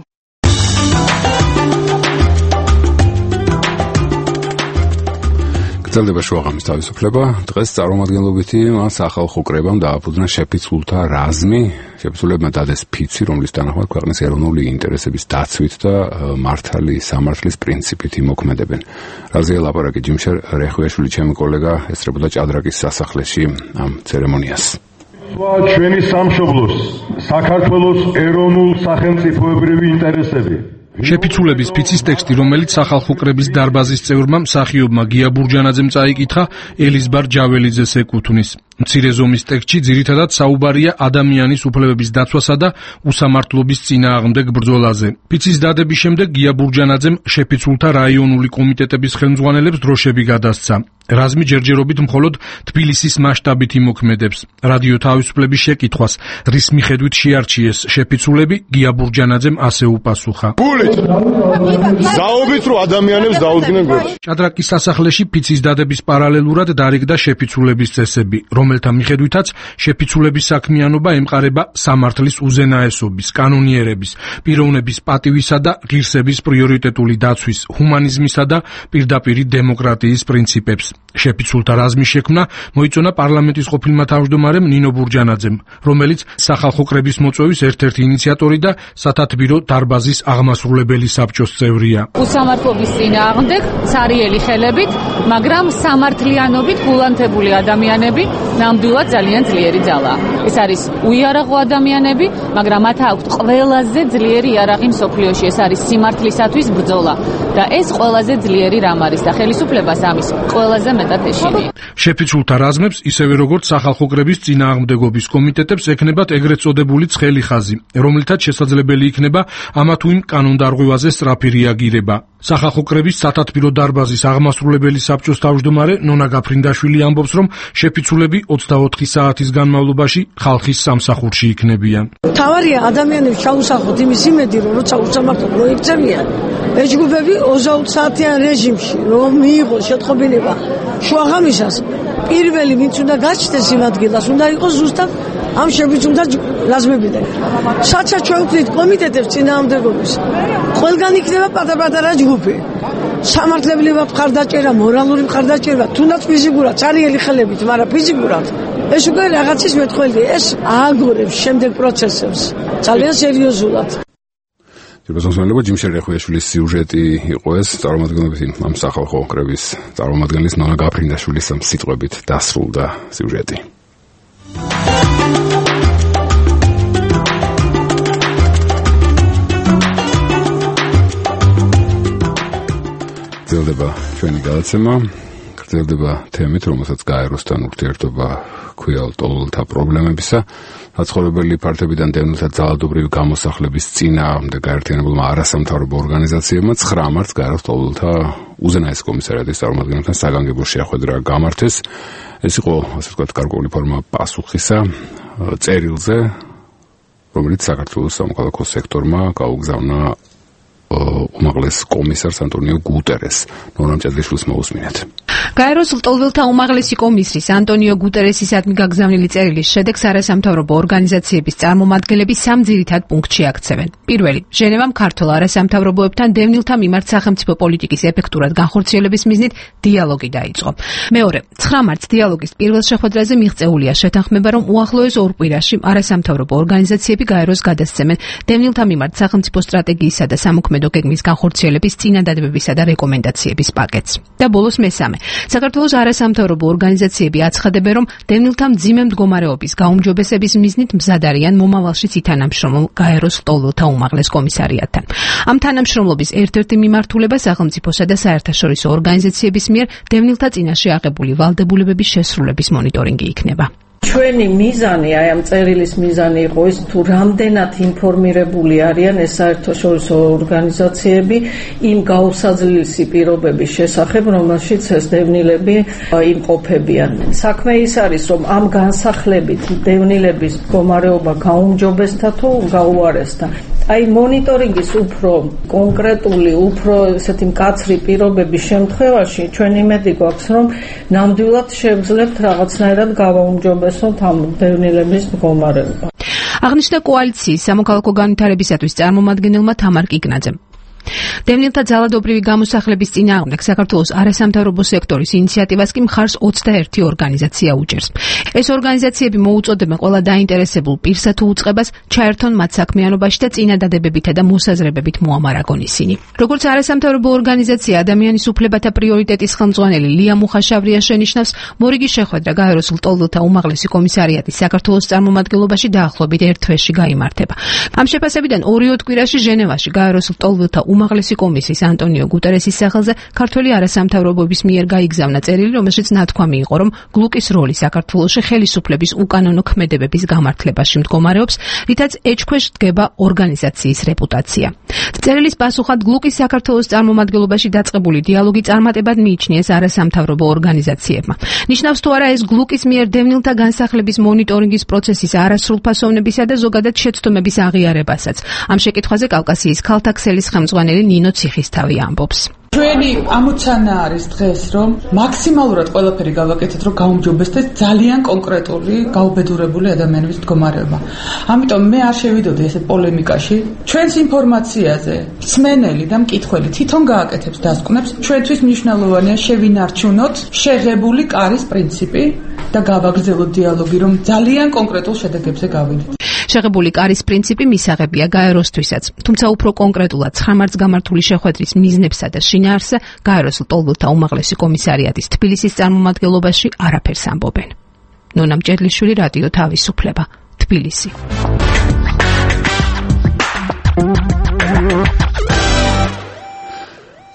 გრძელდება შუაღამის თავისუფლება. დღეს წარმომადგენლობითი მას ახალ კრებამ დააფუძნა შეფიცულთა რაზმი. შეფიცულებმა დადეს ფიცი, რომლის თანახმად ქვეყნის ეროვნული ინტერესების დაცვით და მართალი სამართლის პრინციპით იმოქმედებენ. რაზეა ლაპარაკი ჯიმშერ რეხვიაშვილი, ჩემი კოლეგა, ესწრებოდა ჭადრაკის სასახლეში ამ ცერემონიას. ჩვენი სამშობლოს, საქართველოს ეროვნულ სახელმწიფოებრივი ინტერესები. შეფიცულების ფიცის ტექსტი, რომელიც სახალხო კრების დარბაზის წევრმა მსახიობმა გია ბურჯანაძემ წაიკითხა, ელიზბარ ჯაველიძეს ეკუთვნის. მცირე ზომის ტექსტში ძირითადად საუბარია ადამიანის უფლებების დაცვასა და უსამართლობის წინააღმდეგ ბრძოლაზე. ფიცის დადების შემდეგ გია ბურჯანაძემ შეფიცულთა რაიონული კომიტეტების ხელმძღვანელებს დროშები გადასცა. რაზმი ჯერჯერობით მხოლოდ თბილისის მასშტაბით იმოქმედებს. რადიო თავისუფლების შეკითხვას, რის მიხედვით შეარჩიეს შეფიცულები, გია ბურჯანაძემ ასე უპასუხა. ზაობით რო ადამიანებს დაუდგნენ გვერდში. ჭადრაკის სასახლეში ფიცის დადების პარალელურად დარიგდა შეფიცულების წესები, რომელთა მიხედვითაც შეფიცულების საქმიანობა ემყარება სამართლის უზენაესობის, კანონიერების, პიროვნების პატივისა და ღირსების პრიორიტეტული დაცვის, ჰუმანიზმისა და პირდაპირი დემოკრატიის პრინციპებს. შეფიცულთა რაზმის შექმნა მოიწონა პარლამენტის ყოფილმა თავმჯდომარემ ნინო ბურჯანაძემ, რომელიც სახალხო კრების მოწვევის ერთ-ერთი ინიციატორი და სათათბირო დარბაზის აღმასრულებელი საბჭოს წევრია. უსამართლობის წინააღმდეგ ცარიელი ხელებით, მაგრამ სამართლიანობით გულანთებული ადამიანები ნამდვილად ძალიან ძლიერი ძალა. ეს არის უიარაღო ადამიანები, მაგრამ მათ აქვთ ყველაზე ძლიერი იარაღი მსოფლიოში, ეს არის სიმართლისათვის ბრძოლა. და ეს ყველაზე ძლიერი რამ არის და ხელისუფლებას ამის ყველაზე მეტად ეშინია. შეფიცულთა რაზმებს, ისევე როგორც სახალხო კრების წინააღმდეგობის კომიტეტებს ექნებათ ეგრეთ წოდებული ცხელი ხაზი, რომლითაც შესაძლებელი იქნება ამა თუ იმ კანონდარღვევაზე სწრაფი რეაგირება. სახალხო კრების სათათბირო დარბაზის აღმასრულებელი საბჭოს თავმჯდომარე ნონა გაფრინდაშვილი ამბობს, რომ შეფიცულები ოცდაოთხი საათის განმავლობაში ხალხის სამსახურში იქნებიან. თავარია ადამიანებს ჩაუსახოთ იმის იმედი, რომ როცა უსამართლოდ მოიქცევიან, ეს ჯგუფები ოცდაოთხ საათიან რეჟიმში რომ მიიღოს შეტყობინება შუაღამისას, პირველი ვინც უნდა გაჩნდეს იმ ადგილას, უნდა იყოს ზუსტად ამ შეფიცულთა რაზმებიდან. საცა ჩვენქვით კომიტეტებს წინააღმდეგობის, ყველგან იქნება პატარ-პატარა ჯგუფი. სამართლებრივად მხარდაჭერა, მორალური მხარდაჭერა, თუნდაც ფიზიკურად, ცარიელი ხელებით, მაგრამ ფიზიკურად ეს უკვე რაღაცის მეტყველია, ეს ააგორებს შემდეგ პროცესებს ძალიან სერიოზულად. ჯერბაზონსმენლებო ჯიმშერ რეხვიაშვილის სიუჟეტი იყო ეს, წარმომადგენლობით ამ სახალხო კრების წარმომადგენლის ნონა გაფრინდაშვილის სიტყვებით დასრულდა სიუჟეტი. გრძელდება ჩვენი გადაცემა, გრძელდება თემით, რომელსაც გაეროსთან ურთიერთობა ქვია ლტოლვილთა პრობლემებისა. საცხოვრებელი ფართებიდან დევნილთა ძალადობრივი გამოსახლების წინააღმდეგ გაერთიანებულმა არასამთავრობო ორგანიზაციებმა ცხრა მარტს გაეროს ლტოლვილთა უზენაესი კომისარიატის წარმომადგენლებთან საგანგებო შეხვედრა გამართეს. ეს იყო, ასე ვთქვათ, გარკვეული ფორმა პასუხისა წერილზე, რომელიც საქართველოს სამოქალაქო სექტორმა გაუგზავნა უმაღლეს კომისარს ანტონიო გუტერეს. ნორამ ჭედლიშვილს მოусმინეთ. გაეროს ლტოლვილთა უმაღლესი კომისრის ანტონიო გუტერესისადმი გაგზავნილი წერილის შედეგს არასამთავრობო ორგანიზაციების წარმომადგენლები სამ ძირითად პუნქტში აქცევენ. პირველი, ჟენევამ ქართულ არასამთავრობოებთან დევნილთა მიმართ სახელმწიფო პოლიტიკის ეფექტურად განხორციელების მიზნით დიალოგი დაიწყო. მეორე, ცხრა მარტს დიალოგის პირველ შეხვედრაზე მიღწეულია შეთანხმება, რომ უახლოეს ორ კვირაში არასამთავრობო ორგანიზაციები გაეროს გადასცემენ დევნილთა მიმართ სახელმწიფო სტრატეგიისა და სამოქმედო გეგმის განხორციელების წინადადებებისა და რეკომენდაციების პაკეტს. და ბოლოს მესამე, საქართველოს არასამთავრობო ორგანიზაციები აცხადებენ, რომ დევნილთა მძიმე მდგომარეობის გაუმჯობესების მიზნით მზად არიან მომავალშიც ითანამშრომლ გაეროს ლტოლვილთა უმაღლეს კომისარიატთან. ამ თანამშრომლობის ერთ-ერთი მიმართულება სახელმწიფოსა და საერთაშორისო ორგანიზაციების მიერ დევნილთა წინაშე აღებული ვალდებულებების შესრულების მონიტორინგი იქნება. ჩვენი მიზანი, აი ამ წერილის მიზანი იყო ის, თუ რამდენად ინფორმირებული არიან ეს საერთაშორისო ორგანიზაციები იმ გაუსაძლისი პირობების შესახებ, რომელშიც ეს დევნილები იმყოფებიან. საქმე ის არის, რომ ამ განსახლებით დევნილების მდგომარეობა გაუმჯობესდა თუ გაუარესდა. აი მონიტორინგის უფრო კონკრეტული, უფრო ესეთი მკაცრი პირობების შემთხვევაში ჩვენ იმედი გვაქვს, რომ ნამდვილად შევძლებთ რაღაცნაირად გავაუმჯობესოთ ამ დევნილების მდგომარეობა. აღნიშნა კოალიციის სამოქალაქო განვითარებისათვის წარმომადგენელმა თამარ კიკნაძემ. დევნილთა ძალადობრივი გამოსახლების წინააღმდეგ საქართველოს არასამთავრობო სექტორის ინიციატივას კი მხარს ოცდაერთი ორგანიზაცია უჭერს. ეს ორგანიზაციები მოუწოდებენ ყველა დაინტერესებულ პირსა თუ უწყებას ჩაერთონ მათ საქმიანობაში და წინადადებებითა და მოსაზრებებით მოამარაგონ ისინი. როგორც არასამთავრობო ორგანიზაცია ადამიანის უფლებათა პრიორიტეტის ხელმძღვანელი ლია მუხაშავრია შენიშნავს, მორიგი შეხვედრა გაეროს ლტოლვილთა უმაღლესი კომისარიატის საქართველოს წარმომადგენლობაში დაახლოებით ერთ თვეში გაიმართება. ამ შეფასებიდან ორიოდ კვირაში ჟენევაში გაეროს ლტოლვილთა უმაღლესი კომისრის ანტონიო გუტერესის სახელზე ქართველი არასამთავრობოების მიერ გაიგზავნა წერილი, რომელშიც ნათქვამი იყო, რომ გლუკის როლი საქართველოში ხელისუფლების უკანონო ქმედებების გამართლებაში მდგომარეობს, რითაც ეჭქვეშ დგება ორგანიზაციის რეპუტაცია. წერილის პასუხად გლუკის საქართველოს წარმომადგენლობაში დაწყებული დიალოგი წარმატებად მიიჩნიეს არასამთავრობო ორგანიზაციებმა. ნიშნავს თუ არა ეს გლუკის მიერ დევნილთა განსახლების მონიტორინგის პროცესის არასრულფასოვნებისა და ზოგადად შეცდომების აღიარებასაც. ამ შეკითხვაზე კავკასიის ქალთა ქსელის ხელმძღვანელი ნინო ციხისთავი ამბობს. ჩვენი ამოცანა არის დღეს, რომ მაქსიმალურად ყველაფერი გავაკეთეთ, რომ გაუმჯობესდეს ძალიან კონკრეტული, გაუბედურებული ადამიანების მდგომარეობა. ამიტომ მე არ შევიდოდი ესე პოლემიკაში. ჩვენს ინფორმაციაზე მსმენელი და მკითხველი თვითონ გააკეთებს დასკვნებს. ჩვენთვის მნიშვნელოვანია შევინარჩუნოთ შეღებული კარის პრინციპი და გავაგრძელოთ დიალოგი, რომ ძალიან კონკრეტულ შედეგებზე გავიდეთ. შეღებული კარის პრინციპი მისაღებია გაეროსთვისაც, თუმცა უფრო კონკრეტულად ცხრა მარტს გამართული შეხვედრის მიზნებსა და შინაარსზე გაეროს ლტოლვილთა უმაღლესი კომისარიატის თბილისის წარმომადგენლობაში არაფერს ამბობენ. ნონა მჭედლიშვილი, რადიო თავისუფლება, თბილისი.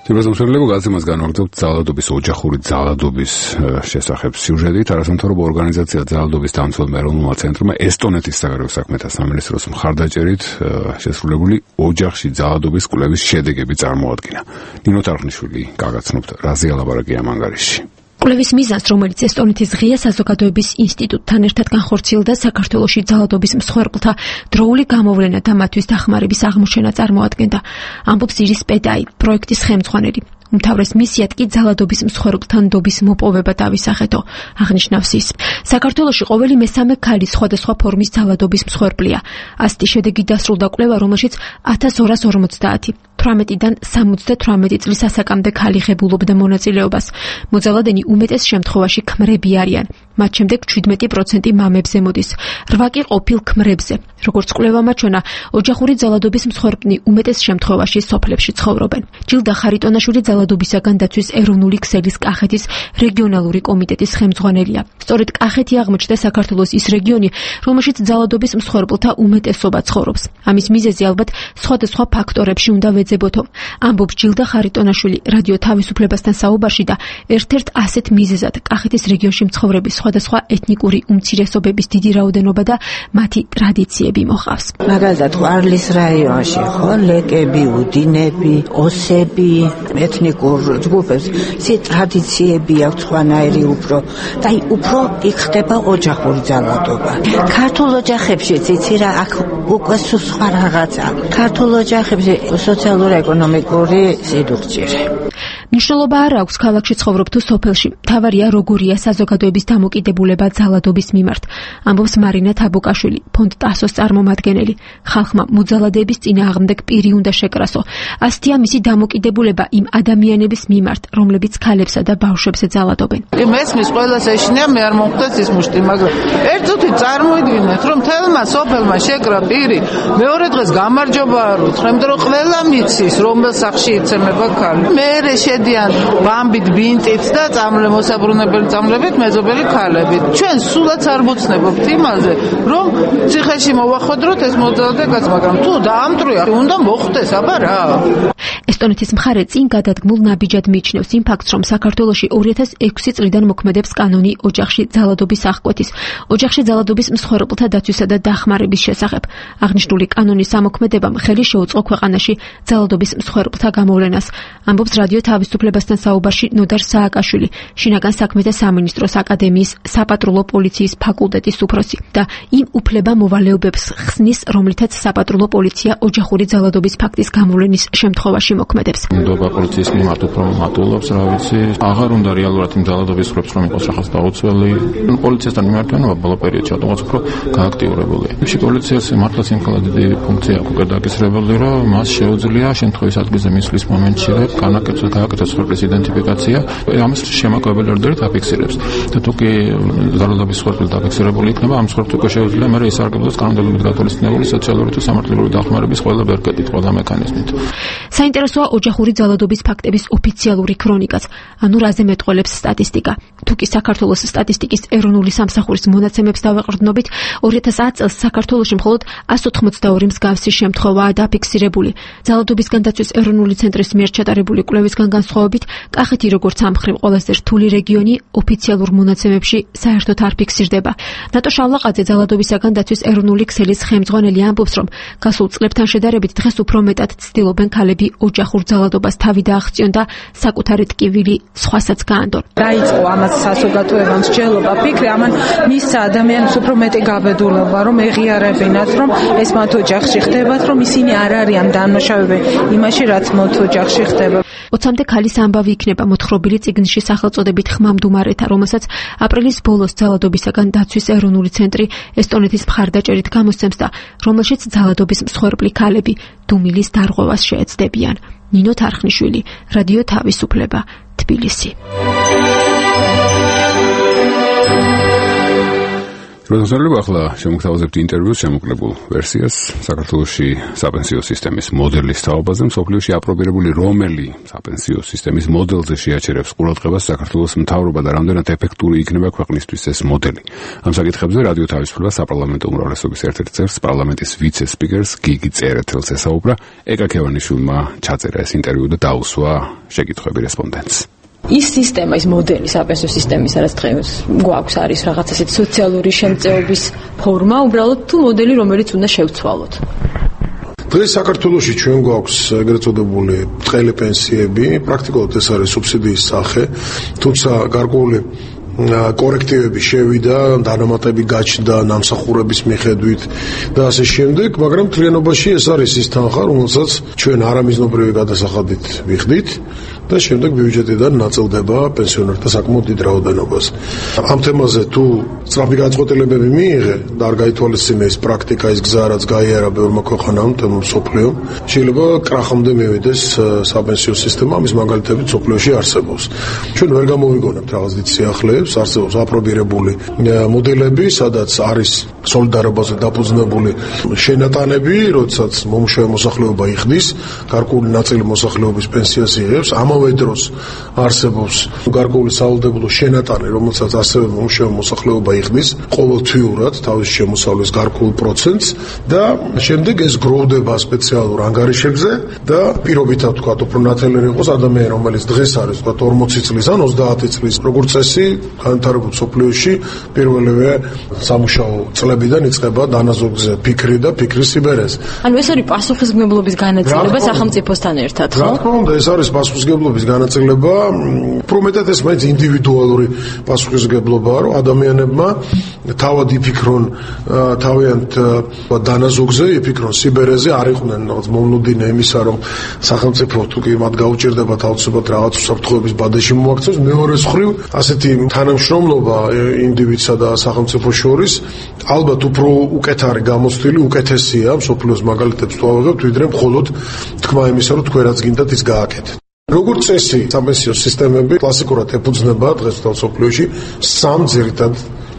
Შემოსვლელები გაზემას განვაგრძობთ ძალადობის ოჯახური ძალადობის შესახებ სიუჟეტით. არასამთავრობო ორგანიზაცია ძალადობის დამცველ ეროვნულმა ცენტრმა ესტონეთის საგარეო საქმეთა სამინისტროს მხარდაჭერით შესრულებული ოჯახში ძალადობის კვლევის შედეგები წარმოადგინა. ნინო თარხნიშვილი გაგაცნობთ რაზე ალაბარაკია ამ ანგარიშში. კვლევის მიზანს, რომელიც ესტონეთის ღია საზოგადოების ინსტიტუტთან ერთად განხორციელდა, საქართველოში ძალადობის მსხვერპლთა დროული გამოვლენა და მათთვის დახმარების აღმოჩენა წარმოადგენდა. ამბობს ირის პედაი, პროექტის ხელმძღვანელი. უმთავრეს მისიად კი ძალადობის მსხვერპლთა ნდობის მოპოვება დავისახეთო, აღნიშნავს ის. საქართველოში ყოველი მესამე ქალი სხვადასხვა ფორმის ძალადობის მსხვერპლია. ასეთი შედეგი დასრულდა კვლევა, რომელშიც ათას ორას ორმოცდაათი თვრამეტიდან სამოცდათვრამეტი წლის ასაკამდე ქალი ღებულობდა მონაწილეობას. მოძალადენი უმეტეს შემთხვევაში ქმრები არიან. მათ შემდეგ შვიდმეტი პროცენტი მამებზე მოდის. რვა კი ყოფილ ქმრებზე. როგორც კვლევამ აჩვენა, ოჯახური ძალადობის მსხვერპლნი უმეტეს შემთხვევაში სოფლებში ცხოვრობენ. ჯილდა ხარიტონაშვილი ძალადობისაგან დაცვის ეროვნული ქსელის კახეთის რეგიონალური კომიტეტის ხელმძღვანელია. სწორედ კახეთი აღმოჩნდა საქართველოს ის რეგიონი, რომელშიც ძალადობის მსხვერპლთა უმეტესობა ცხოვრობს. ამის მიზეზი ალბათ სხვადასხვა ფაქტორებში უნდა ვეძებოთო. ამბობს ჯილდა ხარიტონაშვილი რადიო თავისუფლებასთან საუბარში და ერთ-ერთ ასეთ მიზეზად კახეთის რეგიონში მცხოვრები სხვადასხვა ეთნიკური უმცირესობების დიდი რაოდენობა და მათი ტრადიციები მოყავს. მაგალითად, ყვარლის რაიონში ხო ლეკები, უდინები, ოსები, ეთნიკურ ჯგუფებს ისი ტრადიციები აქვს სხვანაირი უფრო და უფრო იქ ხდება ოჯახური ძალადობა. ქართულ ოჯახებშიც იცი რა, აქ უკვე სხვა რაღაცა. ქართულ ოჯახებში სოციალურ-ეკონომიკური სიდუხჭირე. მნიშვნელობა არ აქვს ქალაქში ცხოვრობ თუ სოფელში. მთავარია როგორია საზოგადოების დამოკიდებულება ძალადობის მიმართ. ამბობს მარინა თაბუკაშვილი, ფონდ ტასოს წარმომადგენელი. ხალხმა მოძალადეების წინააღმდეგ პირი უნდა შეკრასო. ასთია მისი დამოკიდებულება იმ ადამიანების მიმართ, რომლებიც ქალებსა და ბავშვებს ძალადობენ. მესმის ყველას ეშინია, მე არ მომხდეთ ის მუშტი, მაგრამ ერთ წუთი წარმოიდგინეთ, რომ თელმა სოფელმა შეკრა პირი, მეორე დღეს გამარჯობა არ უთხრემ, რომ ყველა მიცის, რომელ სახში იცემება ქალი. მე შედიან ბამბით, ბინტით და წამლე მოსაბრუნებელი წამლებით მეზობელი ქალებით. ჩვენ სულაც არ მოცნებობთ იმაზე, რომ ციხეში მოვახვედროთ ეს მოძალადე კაც, მაგრამ თუ დაამტრია, უნდა მოხდეს, აბა რა. ესტონეთის მხარე წინ გადადგმულ ნაბიჯად მიიჩნევს იმ ფაქტს, რომ საქართველოში ორი ათას ექვსი წლიდან მოქმედებს კანონი ოჯახში ძალადობის აღკვეთის, ოჯახში ძალადობის მსხვერპლთა დაცვისა და დახმარების შესახებ. აღნიშნული კანონის ამოქმედებამ ხელი შეუწყო ქვეყანაში ძალადობის მსხვერპლთა გამოვლენას. ამბობს რადიო თავისუფლებასთან საუბარში ნოდარ სააკაშვილი, შინაგან საქმეთა სამინისტროს აკადემიის საპატრულო პოლიციის ფაკულტეტის უფროსი და იმ უფლება მოვალეობებს ხსნის, რომლითაც საპატრულო პოლიცია ოჯახური ძალადობის ფაქტის გამოვლენის შემთხვევაში მოქმედებს. ნდობა პოლიციის მიმართ უფრო მატულობს, რა ვიცი, აღარ უნდა რეალურად იმ ძალადობის ხრებს რომ იყოს რაღაც დაუცველი. პოლიციასთან მიმართვიანობა ბოლო პერიოდში რატომაც უფრო გააქტიურებულია.ებში პოლიციას მართლაც იმხელა დიდი ფუნქცია აქვს გადაგისრებული, რომ მას შეუძლია შემთხვევის ადგილზე მისვლის მომენტში განაკეთოს გააკეთოს სოფლის იდენტიფიკაცია, ამას შემოგვებელი ორდერით აფიქსირებს. და თუ კი ძალადობის სოფლის დაფიქსირებული იქნება, ამ სოფლს უკვე შეუძლია მე ისარგებლოს კანონმდებლობით გათვალისწინებული სოციალური თუ სამართლებრივი დახმარების ყველა ბერკეტით, ყველა მექანიზმით. საინტერესოა ოჯახური ძალადობის ფაქტების ოფიციალური ქრონიკაც, ანუ რაზე მეტყველებს სტატისტიკა. თუ კი საქართველოს სტატისტიკის ეროვნული სამსახურის მონაცემებს დავეყრდნობით, ორი ათას ათი წელს საქართველოში მხოლოდ ასი ოცდაორი მსგავსი შემთხვევაა დაფიქსირებული. ძალადობისგან დაცვის ეროვნული ცენტრის მიერ ჩატარებული კვლევისგან განსხვავებით, კახეთი როგორც ამ მხრივ ყველაზე რთული რეგიონი ოფიციალურ მონაცემებში საერთოდ არ ფიქსირდება. ნატო შავლაყაძე ძალადობისაგან დაცვის ეროვნული ქსელის ხელმძღვანელი ამბობს, რომ გასულ წლებთან შედარებით დღეს უფრო მეტად ცდილობენ ქალები ოჯახურ ძალადობას თავი დააღწიონ და საკუთარი ტკივილი სხვასაც გაანდონ. დაიწყო ამას საზოგადოებამ მსჯელობა, ფიქრი ამან მისცა ადამიანებს უფრო მეტი გაბედულობა, რომ ეღიარებინათ, რომ ეს მათ ოჯახში ხდებათ, რომ ისინი არ არიან დამნაშავე იმაში, რაც მათ ოჯახში ხდება. ოცამდე ქალის ამბავი იქნება მოთხრობილი წიგნში სახელწოდებით ხმამდუმარეთა, რომელსაც აპრილის ბოლოს ძალადობისაგან დაცვის ეროვნული ცენტრი ესტონეთის მხარდაჭერით გამოსცემს და რომელშიც ძალადობის მსხვერპლი ქალები დუმილის დარღვევას შეეცდებიან. ნინო თარხნიშვილი, რადიო თავისუფლება, თბილისი. როდესაც ახლა შემოგთავაზებთ ინტერვიუს შემოკლებულ ვერსიას საქართველოში საპენსიო სისტემის მოდელის თაობაზე, მსოფლიოში აპრობირებული რომელი საპენსიო სისტემის მოდელზე შეაჩერებს ყურადღებას საქართველოს მთავრობა და რამდენად ეფექტური იქნება ქვეყნისთვის ეს მოდელი. ამ საკითხებზე რადიო თავისუფლება საპარლამენტო უმრავლესობის ერთ-ერთ წევრს, პარლამენტის ვიცე-სპიკერს გიგი წერეთელს ესაუბრა. ეკა ქევანიშვილმა ჩაწერა ეს ინტერვიუ და დაუსვა შეკითხვები რესპონდენტს. ის სისტემა, ის მოდელი საპენსიო სისტემის, რაც დღეს გვაქვს, არის რაღაცა ისეთი სოციალური შემწეობის ფორმა, უბრალოდ თუ მოდელი, რომელიც უნდა შევცვალოთ. დღეს საქართველოში ჩვენ გვაქვს ეგრეთ წოდებული ბრტყელი პენსიები, პრაქტიკულად ეს არის სუბსიდიის სახე, თუმცა გარკვეული კორექტივები შევიდა, დანამატები გაჩნდა ნამსახურების მიხედვით და ასე შემდეგ, მაგრამ მთლიანობაში ეს არის ის თანხა, რომელსაც ჩვენ არამიზნობრივი გადასახადით ვიხდით და შემდეგ ბიუჯეტიდან ნაწილდება პენსიონერთა საკმაოდ დიდ რაოდენობას. ამ თემაზე თუ სწრაფი განწყობილებები მიიღე და არ გაითვალისწინე ის პრაქტიკა, ის გზა, რაც გაიარა ბევრმა ქვეყანამ, თემო მსოფლიო, შეიძლება კრახამდე მივიდეს საპენსიო სისტემა, ამის მაგალითები მსოფლიოში არსებობს. ჩვენ ვერ გამოვიგონებთ რაღაც დიდ სიახლეებს, არსებობს აპრობირებული მოდელები, სადაც არის სოლიდარობაზე დაფუძნებული შენატანები, როდესაც მომუშავე მოსახლეობა იხდის, გარკვეული ნაწილი მოსახლეობის პენსიას იღებს, ამავე დროს არსებობს გარკვეული სავალდებულო შენატანი, რომელსაც ასევე მომუშავე მოსახლეობა იხდის, ყოველთვიურად თავის შემოსავლის გარკვეულ პროცენტს და შემდეგ ეს გროვდება სპეციალურ ანგარიშებზე და პირობითად თქვა, უფრო ნათელერი იყოს ადამიანი, რომელიც დღეს არის თქვა ორმოცი წლის ან ოცდაათი წლის, როგორც წესი, განვითარებულ მსოფლიოში პირველივე სამუშაო წლებიდან იწყება დანაზოგზე ფიქრი და ფიქრის სიბერეს. ანუ ეს არის პასუხისმგებლობის განაწილება სახელმწიფოსთან ერთად, ხო? რა თქმა უნდა, ეს არის პასუხისმგებლობის განაწილება, უფრო მეტად ეს მაინც ინდივიდუალური პასუხისმგებლობაა, რომ ადამიანებმა თავად იფიქრონ თავიანთ დანაზოგზე, იფიქრონ სიბერეზე, არ იყვნენ რაღაც მომნუდინე იმისა, რომ სახელმწიფო თუ კი მათ გაუჭირდებათ აუცილებლად რაღაც უსაფრთხოების ბადეში მოაქცევს. მეორე მხრივ, ასეთი თანამშრომლობა ინდივიდსა და სახელმწიფოს შორის ალბათ უფრო უკეთ არის გამოცდილი, უკეთესია მსოფლიოს მაგალითებს თუ ავიღებთ, ვიდრე მხოლოდ თქვა იმისა, რომ თქვენ რაც გინდათ ის გააკეთეთ. როგორც წესი, საპენსიო სისტემები კლასიკურად ეფუძნება დღეს მსოფლიოში სამ ძირითად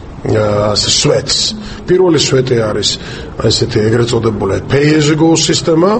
სვეტს. პირველი სვეტი არის ესეთი ეგრეთ წოდებული pay-as-you-go სისტემა,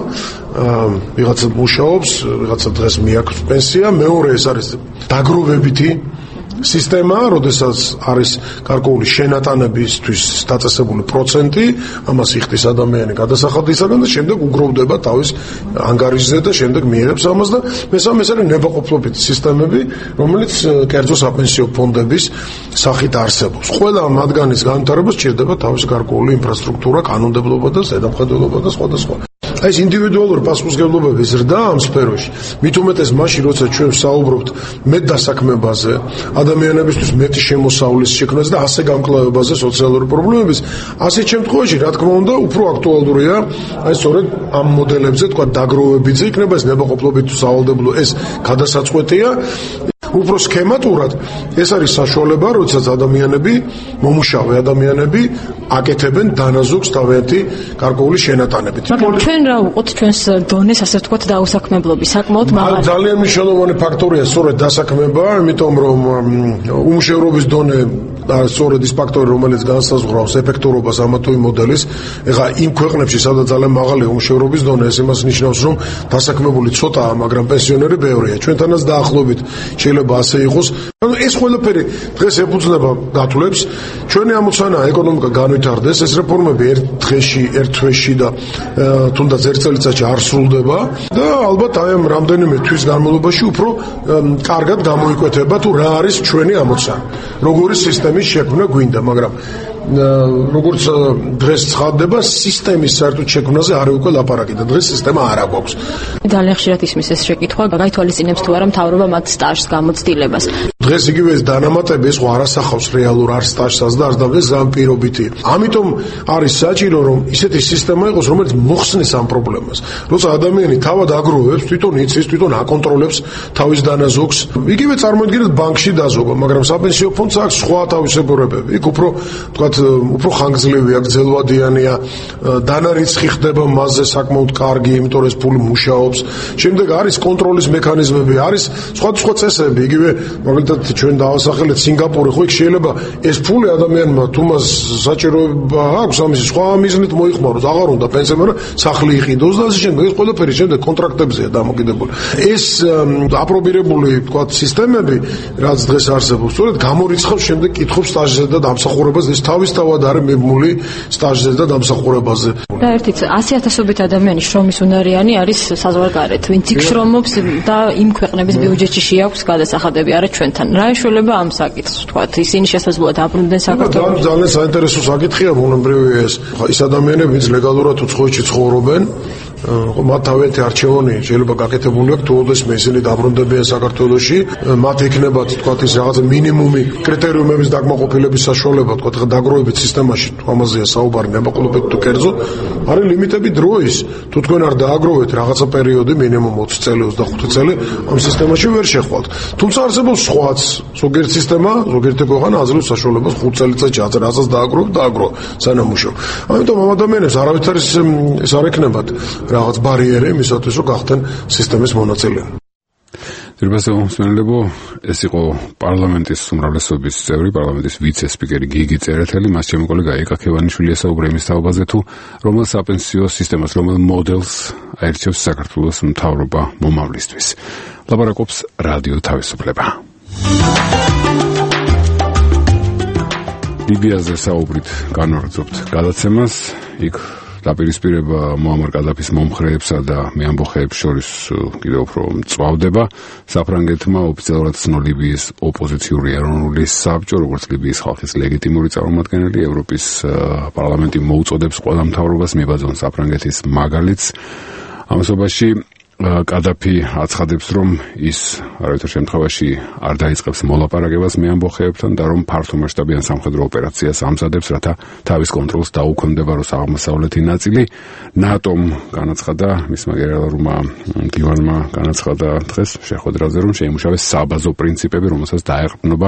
ვიღაცა მუშაობს, ვიღაცა დღეს მიაქვს პენსია. მეორე ეს არის დაგროვებითი სისტემა, როდესაც არის გარკვეული შენატანებისთვის დაწესებული პროცენტი, ამას იხდის ადამიანი გადასახადისაგან და შემდეგ უგროვდება თავის ანგარიშზე და შემდეგ მიიღებს ამას და მესამე ეს არის ნებაყოფლობითი სისტემები, რომელიც კერძო საპენსიო ფონდების სახით არსებობს. ყველა მათგანის განვითარებას სჭირდება თავის გარკვეული ინფრასტრუქტურა, კანონმდებლობა და ზედამხედველობა და სხვა და სხვა. ეს ინდივიდუალური პასუხისმგებლობების ზრდა ამ სფეროში, მით უმეტეს მაშინ, როცა ჩვენ საუბრობთ მეტ დასაქმებაზე, ადამიანებისთვის მეტი შემოსავლის შექმნაზე და ასე გამკლავებაზე სოციალური პრობლემების, ასეთ შემთხვევაში, რა თქმა უნდა, უფრო აქტუალურია აი სწორედ ამ მოდელებზე, თქვა დაგროვებითზე იქნება ეს ნებაყოფლობით თუ სავალდებულო, ეს გადასაწყვეტია. უფრო სქემატურად ეს არის საშუალება, როდესაც ადამიანები, მომუშავე ადამიანები აკეთებენ დანაზოგს თავიანთი გარკვეული შენატანებით. მაგრამ ჩვენ რა ვუყოთ ჩვენს დონეს, ასე ვთქვათ, დაუსაქმებლობის საკმაოდ მაღალი. ძალიან მნიშვნელოვანი ფაქტორია სწორედ დასაქმება, იმიტომ რომ უმუშევრობის დონე სწორედ ის ფაქტორი, რომელიც განსაზღვრავს ეფექტურობას ამა თუ იმ მოდელის. ეხლა იმ ქვეყნებში, სადაც ძალიან მაღალია უმუშევრობის დონე, ეს იმას ნიშნავს, რომ დასაქმებული ცოტაა, მაგრამ პენსიონერი ბევრია. ჩვენთანაც დაახლოებით შეიძლება ასე იყოს. ანუ ეს ყველაფერი დღეს ეფუძნება გათვლებს. ჩვენი ამოცანაა ეკონომიკა განვითარდეს, ეს რეფორმები ერთ დღეში, ერთ თვეში და თუნდაც ერთ წელიწადში არ სრულდება და ალბათ აი ამ რამდენიმე თვის განმავლობაში უფრო კარგად გამოიკვეთება თუ რა არის ჩვენი ამოცანა. როგორი სისტემის შექმნა გვინდა, მაგრამ როგორც დღეს ცხადდება, სისტემის საერთოდ შექმნაზე არის უკვე ლაპარაკი და დღეს სისტემა არ აქვს. ძალიან ხშირად ისმის ეს შეკითხვა, გაითვალისწინებს თუ არა მთავრობა მათ სტაჟს გამოცდილებას. დღეს იგივე ეს დანამატები ეს არ ასახავს რეალურ არ სტაჟსაც და არ დავდეს ამ პირობითი. ამიტომ არის საჭირო, რომ ისეთი სისტემა იყოს, რომელიც მოხსნის ამ პრობლემას. როცა ადამიანი თავად აგროვებს, თვითონ იცის, თვითონ აკონტროლებს თავის დანაზოგს. იგივე წარმოიდგინეთ ბანკში დაზოგვა, მაგრამ საპენსიო ფონდს აქვს სხვა თავისებურებები. იქ უფრო თქვათ უფრო ხანგრძლივია, გრძელვადიანია, დანარიცხი ხდება მასზე საკმაოდ კარგი, იმიტომ რომ ეს ფული მუშაობს. შემდეგ არის კონტროლის მექანიზმები, არის სხვადასხვა წესები, იგივე მაგალითად მაგალითად ჩვენ დავასახელეთ სინგაპური, ხო იქ შეიძლება ეს ფული ადამიანმა თუ მას საჭიროება აქვს ამის სხვა მიზნით მოიხმაროს, აღარ უნდა პენსია, მაგრამ სახლი იყიდოს და ასე შემდეგ. ეს ყველაფერი შემდეგ კონტრაქტებზეა დამოკიდებული. ეს აპრობირებული, თქვა, სისტემები, რაც დღეს არსებობს, სწორედ გამორიცხავს შემდეგ კითხვებს სტაჟზე და დამსახურებაზე, ეს თავისთავად არის მიბმული სტაჟზე და დამსახურებაზე. და ერთით ასი ათასობით ადამიანი შრომის უნარიანი არის საზღვარგარეთ, ვინც იქ შრომობს და იმ ქვეყნების ბიუჯეტში შეაქვს გადასახადები, არა ჩვენთან. რა ეშველება ამ საკითხს, თქვა, ისინი შესაძლოა დაბრუნდნენ საქართველოში. ძალიან საინტერესო საკითხია, ბუნებრივია ეს. ის ადამიანები, ვინც ლეგალურად უცხოეთში ცხოვრობენ, მათ თავიანთი არჩევანი შეიძლება გაკეთებული აქვს, თუ ოდესმე ისინი დაბრუნდებიან საქართველოში, მათ ექნებათ, თქვა, ის რაღაცა მინიმუმი კრიტერიუმების დაკმაყოფილების საშუალება, თქვა, დაგროვებით სისტემაში, თუ ამაზეა საუბარი, ნებაყოფლობით თუ კერძო, არის ლიმიტები დროის. თუ თქვენ არ დააგროვეთ რაღაცა პერიოდი, მინიმუმ ოცი წელი, ოცდახუთი წელი, ამ სისტემაში ვერ შეხვალთ. თუმცა არსებობს სხვაც, ზოგიერთი სისტემა, ზოგიერთი ქვეყანა აძლევს საშუალებას ხუთ წელიწადში რასაც დააგროვოთ, დააგროვოთ, სანამუშაო. ამიტომ ამ ადამიანებს არავით არის ეს არ ექნებათ რაღაც ბარიერი იმისათვის, რომ გახდნენ სისტემის მონაწილე. ძირფასო მსმენელებო, ეს იყო პარლამენტის უმრავლესობის წევრი, პარლამენტის ვიცე-სპიკერი გიგი წერეთელი, მას ჩემი კოლეგა ეკა ქევანიშვილი ესაუბრა იმის თაობაზე, თუ რომელ საპენსიო სისტემას, რომელ მოდელს აირჩევს საქართველოს მთავრობა მომავლისთვის. ლაპარაკობს რადიო თავისუფლება. ლიბიაზე საუბრით განვაგრძობთ გადაცემას, იქ დაპირისპირება მუამარ კადაფის მომხრეებსა და მეამბოხეებს შორის კიდევ უფრო მწვავდება. საფრანგეთმა ოფიციალურად ცნო ლიბიის ოპოზიციური ეროვნული საბჭო, როგორც ლიბიის ხალხის ლეგიტიმური წარმომადგენელი, ევროპის პარლამენტი მოუწოდებს ყველა მთავრობას მიბაძონ საფრანგეთის მაგალითს. ამასობაში კადაფი აცხადებს, რომ ის არავითარ შემთხვევაში არ დაიწყებს მოლაპარაკებას მეამბოხეებთან და რომ ფართომასშტაბიან სამხედრო ოპერაციას ამზადებს, რათა თავის კონტროლს დაუქვემდებაროს აღმოსავლეთი ნაწილი. ნატომ განაცხადა, მისმა გენერალურმა მდივანმა განაცხადა დღეს შეხვედრაზე, რომ შეიმუშავეს საბაზო პრინციპები, რომელსაც დაეყრდნობა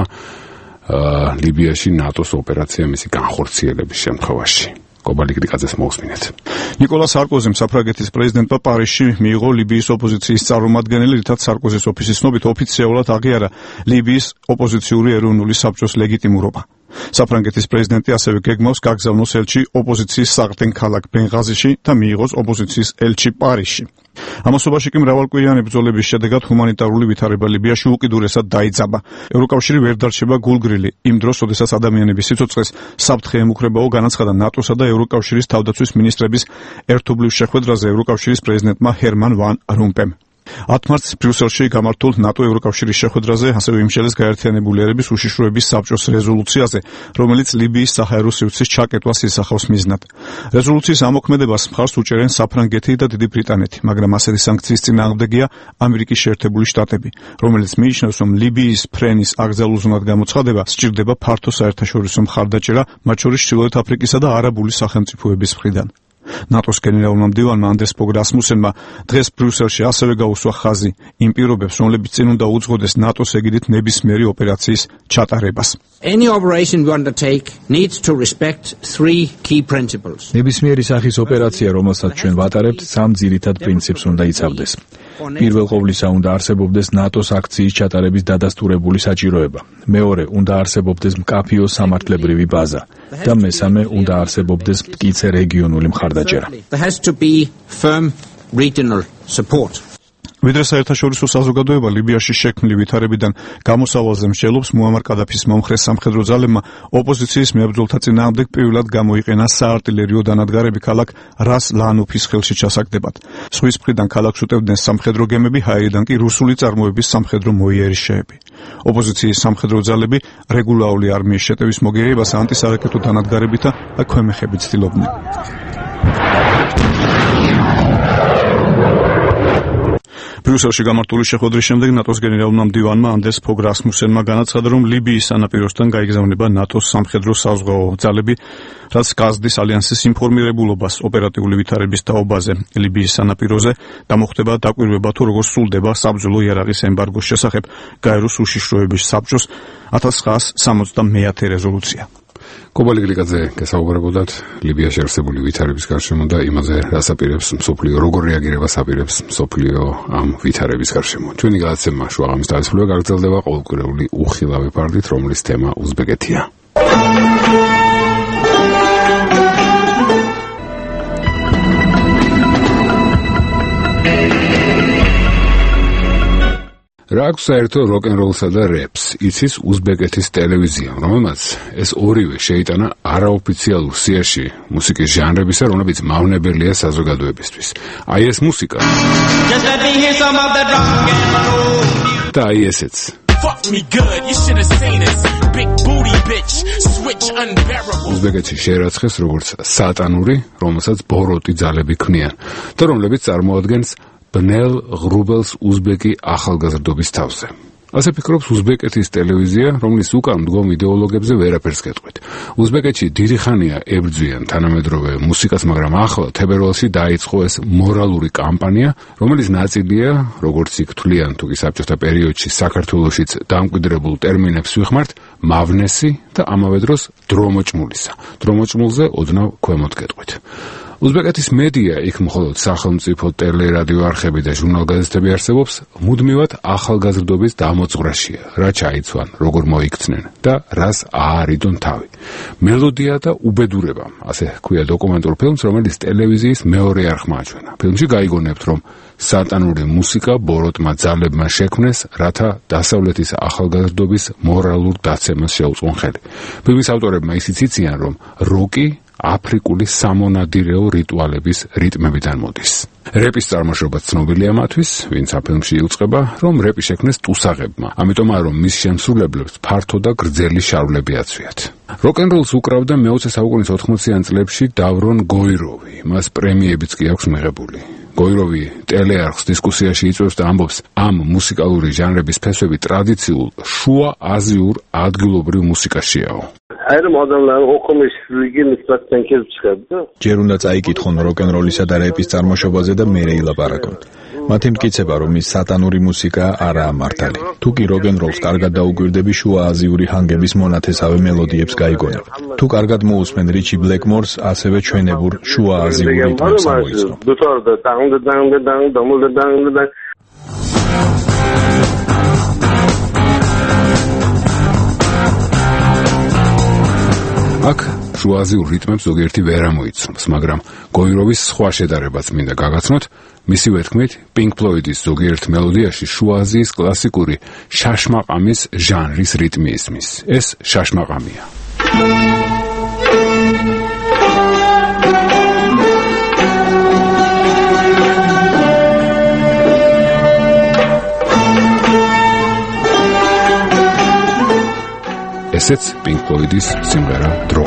ლიბიაში ნატოს ოპერაცია მისი განხორციელების შემთხვევაში. კობალიკრიკაძეს მოусმინეთ. ნიკოლა სარკოზიმ საფრანგეთის პრეზიდენტმა პარიზში მიიღო ლიბიის ოპოზიციის წარმომადგენელი, რითაც სარკოზის ოფისის ცნობით ოფიციალურად აღიარა ლიბიის ოპოზიციური ეროვნული საბჭოს ლეგიტიმურობა. საფრანგეთის პრეზიდენტი ასევე გეგმავს გაგზავნოს ელჩი ოპოზიციის საღდენ ქალაქ ბენღაზიში და მიიღოს ოპოზიციის ელჩი პარიზში. ამასობაში კი მრავალკვირიანი ბრძოლების შედეგად ჰუმანიტარული ვითარება ლიბიაში უკიდურესად დაიძაბა. ევროკავშირი ვერ დარჩება გულგრილი იმ დროს, როდესაც ადამიანების სიცოცხლეს საფრთხე ემუქრებაო, განაცხადა ნატოსა და ევროკავშირის თავდაცვის მინისტრების ერთობლივ შეხვედრაზე ევროკავშირის პრეზიდენტმა ჰერმან ვან რომპემ. ათ მარტს ბრიუსელში გამართულ ნატო ევროკავშირის შეხვედრაზე ასევე იმშელეს გაერთიანებული ერების უშიშროების საბჭოს რეზოლუციაზე, რომელიც ლიბიის საჰაერო სივრცის ჩაკეტვას ისახავს მიზნად. რეზოლუციის ამოქმედებას მხარს უჭერენ საფრანგეთი და დიდი ბრიტანეთი, მაგრამ ასეთი სანქციის წინააღმდეგია ამერიკის შეერთებული შტატები, რომელიც მიიჩნევს, რომ ლიბიის ფრენის აკრძალულ ზონად გამოცხადება სჭირდება ფართო საერთაშორისო მხარდაჭერა, მათ შორის ჩრდილოეთ აფრიკისა და არაბული სახელმწიფოების მხრიდან. ნატოს გენერალურმა მდივანმა ანდერს ფოგ რასმუსენმა დღეს ბრიუსელში ასევე გაუსვა ხაზი იმ პირობებს, რომლებიც წინ უნდა უძღოდეს ნატოს ეგიდით ნებისმიერი ოპერაციის ჩატარებას. Any operation we undertake needs to respect three key principles. ნებისმიერი სახის ოპერაცია, რომელსაც ჩვენ ვატარებთ, სამ ძირითად პრინციპს უნდა იცავდეს. პირველ ყოვლისა უნდა არსებობდეს ნატოს აქციის ჩატარების დადასტურებული საჭიროება. მეორე, უნდა არსებობდეს მკაფიო სამართლებრივი ბაზა და მესამე, უნდა არსებობდეს მტკიცე რეგიონული მხარდაჭერა. There has to be firm regional support. ვიდრე საერთაშორისო საზოგადოება ლიბიაში შექმნილი ვითარებიდან გამოსავალზე მსჯელობს, მუამარ კადაფის მომხრე სამხედრო ძალებმა ოპოზიციის მებრძოლთა წინააღმდეგ პირველად გამოიყენა საარტილერიო დანადგარები ქალაქ რას ლანუფის ხელში ჩასაგდებად. ზღვის მხრიდან ქალაქს უტევდნენ სამხედრო გემები, ჰაერიდან კი რუსული წარმოების სამხედრო მოიერიშეები. ოპოზიციის სამხედრო ძალები რეგულარული არმიის შეტევის მოგერიებას ანტისარაკეტო დანადგარებითა და ქვემეხებით ცდილობდნენ. ბრიუსელში გამართული შეხვედრის შემდეგ ნატოს გენერალურმა მდივანმა ანდერს ფოგ რასმუსენმა განაცხადა, რომ ლიბიის სანაპიროსთან გაიგზავნება ნატოს სამხედრო საზღვაო ძალები, რაც გაზდის ალიანსის ინფორმირებულობას ოპერატიული ვითარების თაობაზე ლიბიის სანაპიროზე და მოხდება დაკვირვება, თუ როგორ სრულდება საბრძოლო იარაღის ემბარგოს შესახებ გაეროს უშიშროების საბჭოს ათას ცხრაასი სამოცდამეათე რეზოლუცია. კობალი გლიკაძე გესაუბრებოდათ ლიბიაში არსებული ვითარების გარშემო და იმაზე, რას აპირებს მსოფლიო, როგორ რეაგირებას აპირებს მსოფლიო ამ ვითარების გარშემო. ჩვენი გადაცემა შუაღამის დასრულება გაგრძელდება ყოველკვირეული უხილავი ფარდით, რომლის თემა უზბეკეთია. რა აქვს საერთო როკ-ენ-როლსა და რეპს? იცის უზბეკეთის ტელევიზია, რომელმაც ეს ორივე შეიტანა არაოფიციალურ სიაში მუსიკის ჟანრებისა, რომლებიც მავნებელია საზოგადოებისთვის. აი ეს მუსიკა. და აი ესეც. უზბეკეთში შეერაცხეს როგორც სატანური, რომელსაც ბოროტი ძალები ქმნიან და რომლებიც წარმოადგენს ბნელ ღრუბელს უზბეკი ახალგაზრდობის თავზე. ასე ფიქრობს უზბეკეთის ტელევიზია, რომლის უკან მდგომ იდეოლოგებზე ვერაფერს გეტყვით. უზბეკეთში დიდი ხანია ებრძვიან თანამედროვე მუსიკას, მაგრამ ახლა თებერვალში დაიწყო ეს მორალური კამპანია, რომელიც ნაწილია, როგორც იქ თვლიან თუკი საბჭოთა პერიოდში საქართველოშიც დამკვიდრებულ ტერმინებს ვიხმართ, მავნესი და ამავე დროს დრომოჭმულისა. დრომოჭმულზე ოდნავ ქვემოთ გეტყვით. უზბეკეთის მედია, იქ მხოლოდ სახელმწიფო ტელე-რადიო არხები და ჟურნალ-გაზეთები არსებობს, მუდმივად ახალგაზრდობის დამოწვრაშია, რა ჩაიცვან, როგორ მოიქცნენ და რას აარიდონ თავი. მელოდია და უბედურება, ასე ჰქვია დოკუმენტურ ფილმს, რომელიც ტელევიზიის მეორე არხმა აჩვენა. ფილმში გაიგონებთ, რომ სატანური მუსიკა ბოროტმა ძალებმა შექმნეს, რათა დასავლეთის ახალგაზრდობის მორალურ დაცემას შეუწყონ ხელი. ფილმის ავტორებმა ისიც იციან, რომ როკი აფრიკული სამონადირეო რიტუალების რიტმებიდან მოდის. რეპის წარმოშობა ცნობილია მათთვის, ვინც ამ ფილმში იუწყება, რომ რეპი შექმნეს ტუსაღებმა, ამიტომაა რომ მის შემსრულებლებს ფართო და გრძელი შარვლები აცვიათ. როკ-ენ-როლს უკრავდა მეოცე საუკუნის ოთხმოციან წლებში დავრონ გოიროვი, მას პრემიებიც კი აქვს მიღებული. გოიროვი ტელეარხს დისკუსიაში იწვევს და ამბობს, ამ მუსიკალური ჟანრების ფესვები ტრადიციულ შუა აზიურ ადგილობრივ მუსიკაშიაო. აერომ ადამიანს ოქომის რეგიონის პრაქტიკას შეხედა. ჯერ უნდა წაიკითხონ როკ-ენ-როლისა და რეპის წარმოშობაზე და მერე ილაპარაკონ. მათი მტკიცება, რომ ის სატანური მუსიკა არაა მართალი. თუ კი როკ-ენ-როლს კარგად დაუგვირდები, შუა აზიური ჰანგების მონათესავე მელოდიებს გაიგონებ. თუ კარგად მოусმენ რიჩი ბლეკმორს, ასევე ჩვენებურ შუა აზიურ რიტმებს ამოიცნო. აქ შუაზიურ რიტმებს ზოგიერთი ვერ ამოიცნობს, მაგრამ გოიროვის სხვა შედარებაც მინდა გაგაცნოთ. მისივე თქმით, Pink Floyd-ის ზოგიერთ მელოდიაში შუაზიის კლასიკური შაშმაყამის ჟანრის რიტმი ისმის. ეს შაშმაყამია. ესეც Pink Floyd-ის სიმღერა დრო.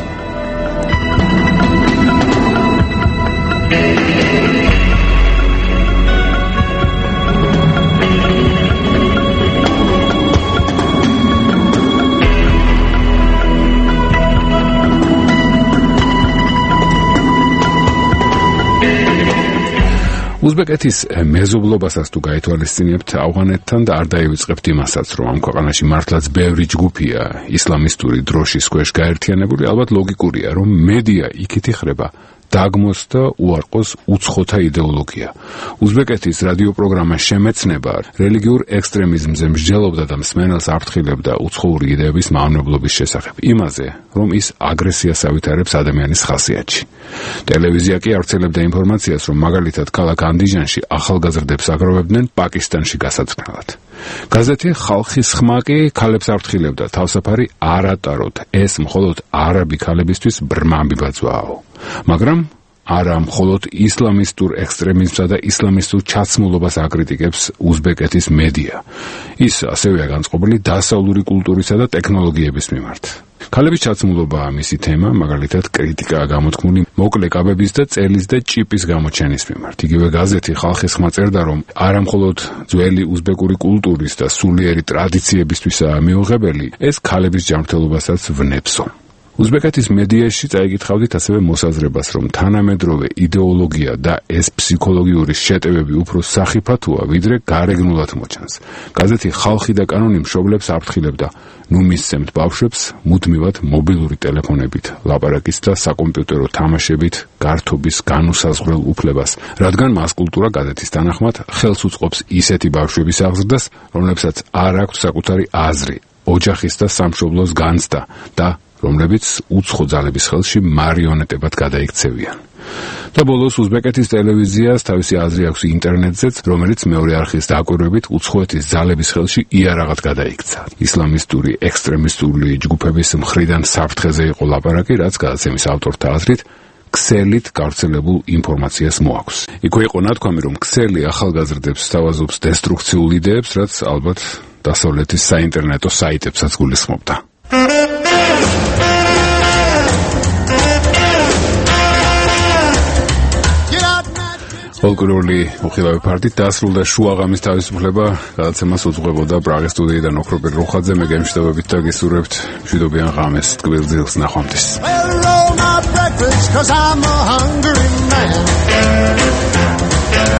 უზბეკეთის მეზობლობასაც თუ გაითვალისწინებთ ავღანეთთან და არ დაივიწყებთ იმასაც, რომ ამ ქვეყანაში მართლაც ბევრი ჯგუფია ისლამისტური დროშის ქვეშ გაერთიანებული, ალბათ ლოგიკურია, რომ მედია იქით იხრება დაგმოს და უარყოს უცხოთა იდეოლოგია. უზბეკეთის რადიო პროგრამა შემეცნება რელიგიურ ექსტრემიზმზე მსჯელობდა და მსმენელს აფრთხილებდა უცხოური იდეების მავნებლობის შესახებ, იმაზე, რომ ის აგრესიას ავითარებს ადამიანის ხასიათში. ტელევიზია კი ავრცელებდა ინფორმაციას, რომ მაგალითად ქალაქ ანდიჟანში ახალგაზრდებს აგროვებდნენ პაკისტანში გასაწყნელად. გაზეთი ხალხის ხმა კი ქალებს აფრთხილებდა თავსაფარი არ ატაროთ, ეს მხოლოდ არაბი ქალებისთვის ბრმამბი ბაძვაო. მაგრამ არა მხოლოდ ისლამისტურ ექსტრემიზმსა და ისლამისტურ ჩაცმულობას აკრიტიკებს უზბეკეთის მედია. ის ასევეა განწყობილი დასავლური კულტურისა და ტექნოლოგიების მიმართ. ქალების ჩაცმულობაა მისი თემა, მაგალითად კრიტიკაა გამოთქმული მოკლე კაბების და წელის და ჭიპის გამოჩენის მიმართ. იგივე გაზეთი ხალხის ხმა წერდა, რომ არა მხოლოდ ძველი უზბეკური კულტურის და სულიერი ტრადიციებისთვისაა მიუღებელი, ეს ქალების ჯანმრთელობასაც ვნებსო. უზბეკეთის მედიაში წაიკითხავდით ასევე მოსაზრებას, რომ თანამედროვე იდეოლოგია და ეს ფსიქოლოგიური შეტევები უფრო სახიფათოა, ვიდრე გარეგნულად მოჩანს. გაზეთი ხალხი და კანონი მშობლებს აფრთხილებდა, ნუ მისცემთ ბავშვებს მუდმივად მობილური ტელეფონებით, ლაპარაკის და საკომპიუტერო თამაშებით გართობის განუსაზღვრელ უფლებას, რადგან მასკულტურა გაზეთის თანახმად ხელს უწყობს ისეთი ბავშვების აღზრდას, რომლებსაც არ აქვთ საკუთარი აზრი, ოჯახის და სამშობლოს განცდა და რომლებიც უცხო ძალების ხელში მარიონეტებად გადაიქცევიან. და ბოლოს უზბეკეთის ტელევიზიას თავისი აზრი აქვს ინტერნეტზეც, რომელიც მეორე არხის დაკვირვებით უცხოეთის ძალების ხელში იარაღად გადაიქცა. ისლამისტური ექსტრემისტული ჯგუფების მხრიდან საფრთხეზე იყო ლაპარაკი, რაც გადაცემის ავტორთა აზრით ქსელით გავრცელებულ ინფორმაციას მოაქვს. იქვე იყო ნათქვამი, რომ ქსელი ახალგაზრდებს სთავაზობს დესტრუქციულ იდეებს, რაც ალბათ დასავლეთის საინტერნეტო საიტებსაც გულისხმობდა. ფოლკლორული უხილავი ფარდით დასრულდა შუაღამის თავისუფლება, გადაცემას უძღვებოდა პრაღის სტუდიიდან ოქროპირ რუხაძე. მე გემშვიდობებით და გისურვებთ მშვიდობიან ღამეს, ტკბილ-ძილს, ნახვამდის. Well, roll my breakfast, 'cause I'm a hungry man.